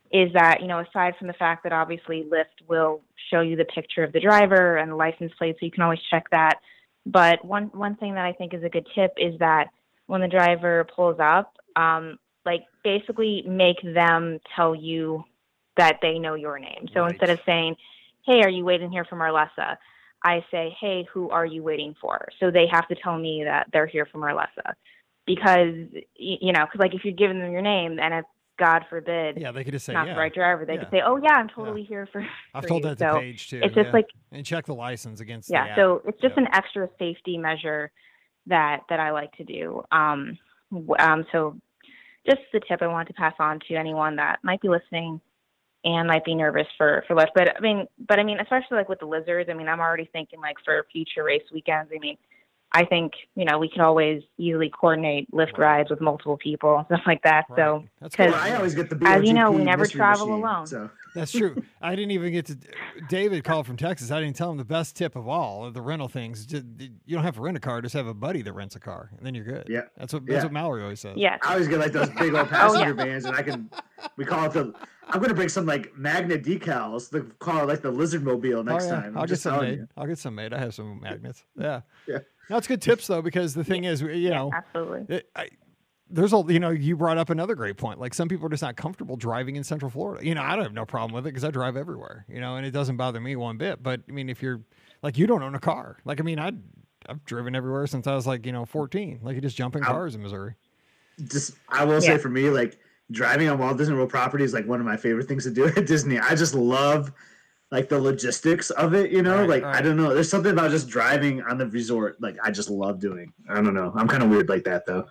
is that, you know, aside from the fact that obviously Lyft will show you the picture of the driver and the license plate, so you can always check that. But one, one thing that I think is a good tip is that when the driver pulls up, um, like basically make them tell you that they know your name. So Right. instead of saying, hey, are you waiting here for Marlessa? I say, hey, who are you waiting for? So they have to tell me that they're here for Marlessa. Because, you know, because like if you're giving them your name and if, God forbid, Yeah, they could just say, not yeah. the right driver, they Yeah. could say, oh, yeah, I'm totally here for, I've for told you. that to So Paige too. it's just yeah. like, and check the license against yeah, the app. so it's just Yep. an extra safety measure that that I like to do. Um, w- um, so just the tip I want to pass on to anyone that might be listening and might be nervous for for Lyft. But I mean, but I mean, especially like with the lizards. I mean, I'm already thinking like for future race weekends. I mean, I think you know we could always easily coordinate Lyft rides with multiple people and stuff like that. Right. So That's Well, good. I always get the B O G P as you know, we never mystery travel machine, alone. So That's true. I didn't even get to. David called from Texas. I didn't tell him the best tip of all of the rental things. Just, you don't have to rent a car. Just have a buddy that rents a car, and then you're good. Yeah. That's what that's Yeah. what Mallory always says. yes, I always get like those big old Oh, passenger yeah. vans, and I can we call it the. I'm gonna bring some like magnet decals. The call it like the Lizard Mobile Oh, next yeah. time. I'm I'll get just some telling made. you. I'll get some made. I have some magnets. Yeah. Yeah. That's good tips though, because the thing is, you know, absolutely. it, I, there's a, you know, you brought up another great point. Like some people are just not comfortable driving in Central Florida. You know, I don't have no problem with it because I drive everywhere, you know, and it doesn't bother me one bit. But I mean, if you're like, you don't own a car. Like, I mean, I, I've driven everywhere since I was like, you know, fourteen. Like you just jump in I'll- cars in Missouri. Just I will say Yeah. for me, like driving on Walt Disney World property is like one of my favorite things to do at Disney. I just love like the logistics of it, you know. Right, like right. I don't know, there's something about just driving on the resort. Like I just love doing. I don't know. I'm kind of weird like that though.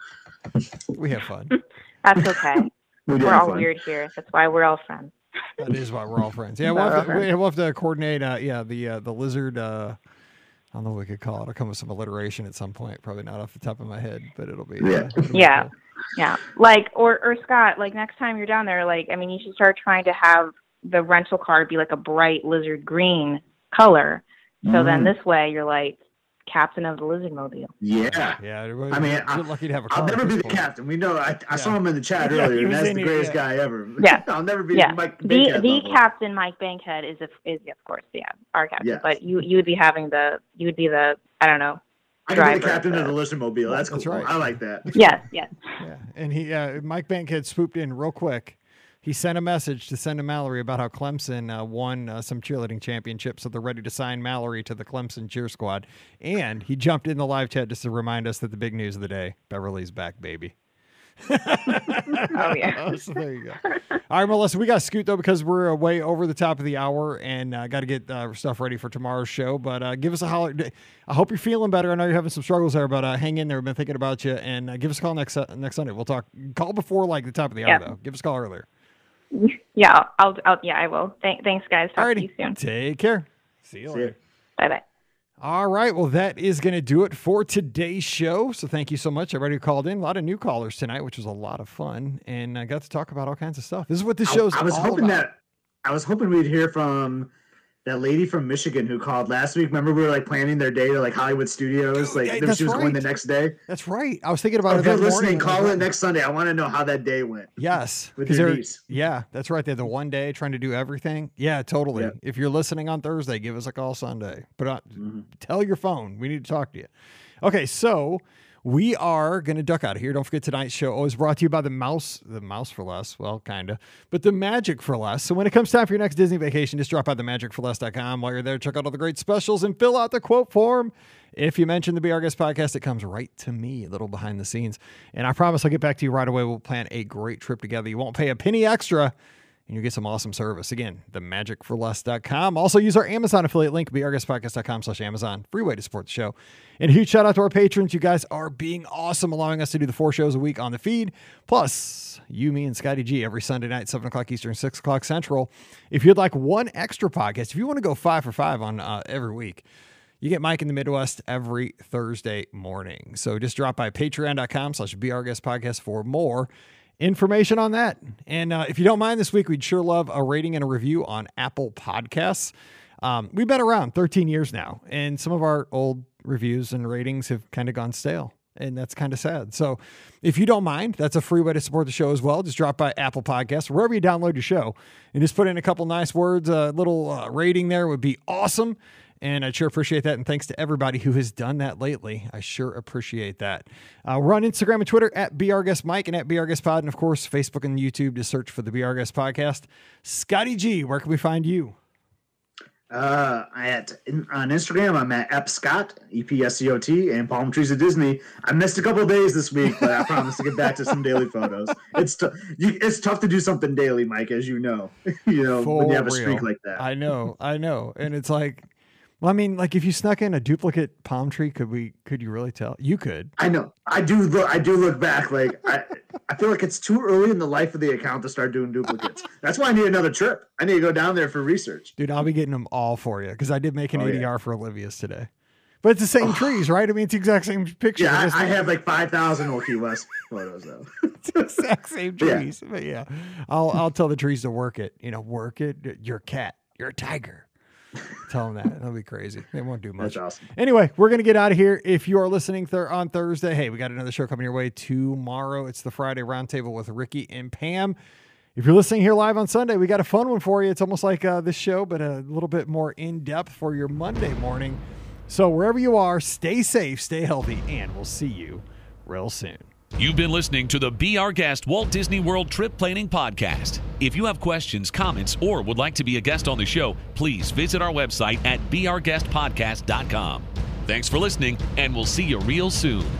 We have fun. That's okay. We do We're have all fun. weird here. That's why we're all friends. That is why we're all friends. Yeah, We're we'll all have, to, friends. we'll have to coordinate. Uh, yeah, the uh, the lizard. Uh, I don't know what we could call it. I'll come with some alliteration at some point. Probably not off the top of my head, but it'll be. Yeah. Uh, it'll be Yeah. cool. Yeah. Like, or, or Scott, like next time you're down there, like, I mean, you should start trying to have the rental car be like a bright lizard green color. So then Mm. this way you're like captain of the lizard mobile. Yeah. Yeah. I mean, we're I- lucky to have a car. I'll never be the this cool. captain. We know. I, I saw Yeah. him in the chat Yeah, earlier, he and was that's in the it, greatest yeah. guy ever. Yeah. I'll never be Yeah. Mike The Bankhead the level. captain, Mike Bankhead, is, a, is of course, yeah, our captain. Yes. But you, you would be having the, you would be the, I don't know. I can be the driver, captain of so- the Lizard Mobile. That's cool. That's right. I like that. Yes, yes. Yeah, and he uh, Mike Bankhead swooped in real quick. He sent a message to send to Mallory about how Clemson uh, won uh, some cheerleading championships, so they're ready to sign Mallory to the Clemson cheer squad. And he jumped in the live chat just to remind us that the big news of the day: Beverly's back, baby. Oh, yeah. So there you go. All right, Melissa, we got to scoot though because we're uh, way over the top of the hour and uh, got to get uh, stuff ready for tomorrow's show. But uh, give us a holler. I hope you're feeling better. I know you're having some struggles there, but uh, hang in there. We've been thinking about you, and uh, give us a call next uh, next Sunday. We'll talk. Call before like the top of the hour Yeah. though. Give us a call earlier. Yeah, I'll, I'll, I'll yeah, I will. Thank, thanks, guys. Talk to you Alrighty, soon. take care. See you See later. ya. Bye-bye. All right. Well, that is going to do it for today's show. So thank you so much, everybody who called in. A lot of new callers tonight, which was a lot of fun. And I got to talk about all kinds of stuff. This is what this I- show's I was all hoping about. that I was hoping we'd hear from that lady from Michigan who called last week. Remember we were like planning their day to like Hollywood Studios. Dude, Like yeah, there- that's she was going the right. next day. That's right. I was thinking about Oh, it if you're that morning. listening, and I was call it like, next Sunday. I want to know how that day went. Yes. With 'cause your they're- niece. Yeah, that's right. They're the one day trying to do everything. Yeah, totally. Yeah. If you're listening on Thursday, give us a call Sunday. But uh, Mhm. tell your phone. We need to talk to you. Okay, so we are going to duck out of here. Don't forget tonight's show always brought to you by the Mouse, the Mouse for Less. Well, kind of, but the Magic for Less. So when it comes time for your next Disney vacation, just drop by the magic for less dot com. While you're there, check out all the great specials and fill out the quote form. If you mention the Be Our Guest podcast, it comes right to me, a little behind the scenes. And I promise I'll get back to you right away. We'll plan a great trip together. You won't pay a penny extra, and you'll get some awesome service. Again, the magic for less dot com. Also, use our Amazon affiliate link, be our guest podcast dot com slash Amazon. Free way to support the show. And a huge shout out to our patrons. You guys are being awesome, allowing us to do the four shows a week on the feed. Plus, you, me, and Scotty G every Sunday night, seven o'clock Eastern, six o'clock Central. If you'd like one extra podcast, if you want to go five for five on uh, every week, you get Mike in the Midwest every Thursday morning. So just drop by patreon dot com slash be our guest podcast for more information on that. And uh, if you don't mind this week, we'd sure love a rating and a review on Apple Podcasts. Um, we've been around thirteen years now, and some of our old reviews and ratings have kind of gone stale. And that's kind of sad. So if you don't mind, that's a free way to support the show as well. Just drop by Apple Podcasts, wherever you download your show, and just put in a couple nice words, a little uh, rating there would be awesome. And I'd sure appreciate that. And thanks to everybody who has done that lately. I sure appreciate that. Uh, we're on Instagram and Twitter at BeOurGuestMike and at BeOurGuestPod. And of course, Facebook and YouTube to search for the Be Our Guest Podcast. Scotty G, where can we find you? Uh, at in, on Instagram, I'm at epscott, E P S C O T, and Palm Trees of Disney. I missed a couple of days this week, but I promise to get back to some daily photos. It's t- you, it's tough to do something daily, Mike, as you know. you know For when you have a real. streak like that. I know, I know, and it's like, well, I mean, like if you snuck in a duplicate palm tree, could we? Could you really tell? You could. I know. I do look. I do look back. Like I, I feel like it's too early in the life of the account to start doing duplicates. That's why I need another trip. I need to go down there for research. Dude, I'll be getting them all for you because I did make an Oh, A D R yeah. for Olivia's today. But it's the same trees, right? I mean, it's the exact same picture. Yeah, Just I, I like- have like five thousand Old Key West photos though. it's the exact same Yeah. trees. But yeah, I'll I'll tell the trees to work it. You know, work it. You're a cat. You're a tiger. Tell them that. That'll be crazy. They won't do much. That's awesome. Anyway, we're going to get out of here. If you are listening th- on Thursday, hey, we got another show coming your way tomorrow. It's the Friday Roundtable with Ricky and Pam. If you're listening here live on Sunday, we got a fun one for you. It's almost like uh, this show, but a little bit more in-depth for your Monday morning. So wherever you are, stay safe, stay healthy, and we'll see you real soon. You've been listening to the Be Our Guest Walt Disney World Trip Planning Podcast. If you have questions, comments, or would like to be a guest on the show, please visit our website at be our guest podcast dot com. Thanks for listening, and we'll see you real soon.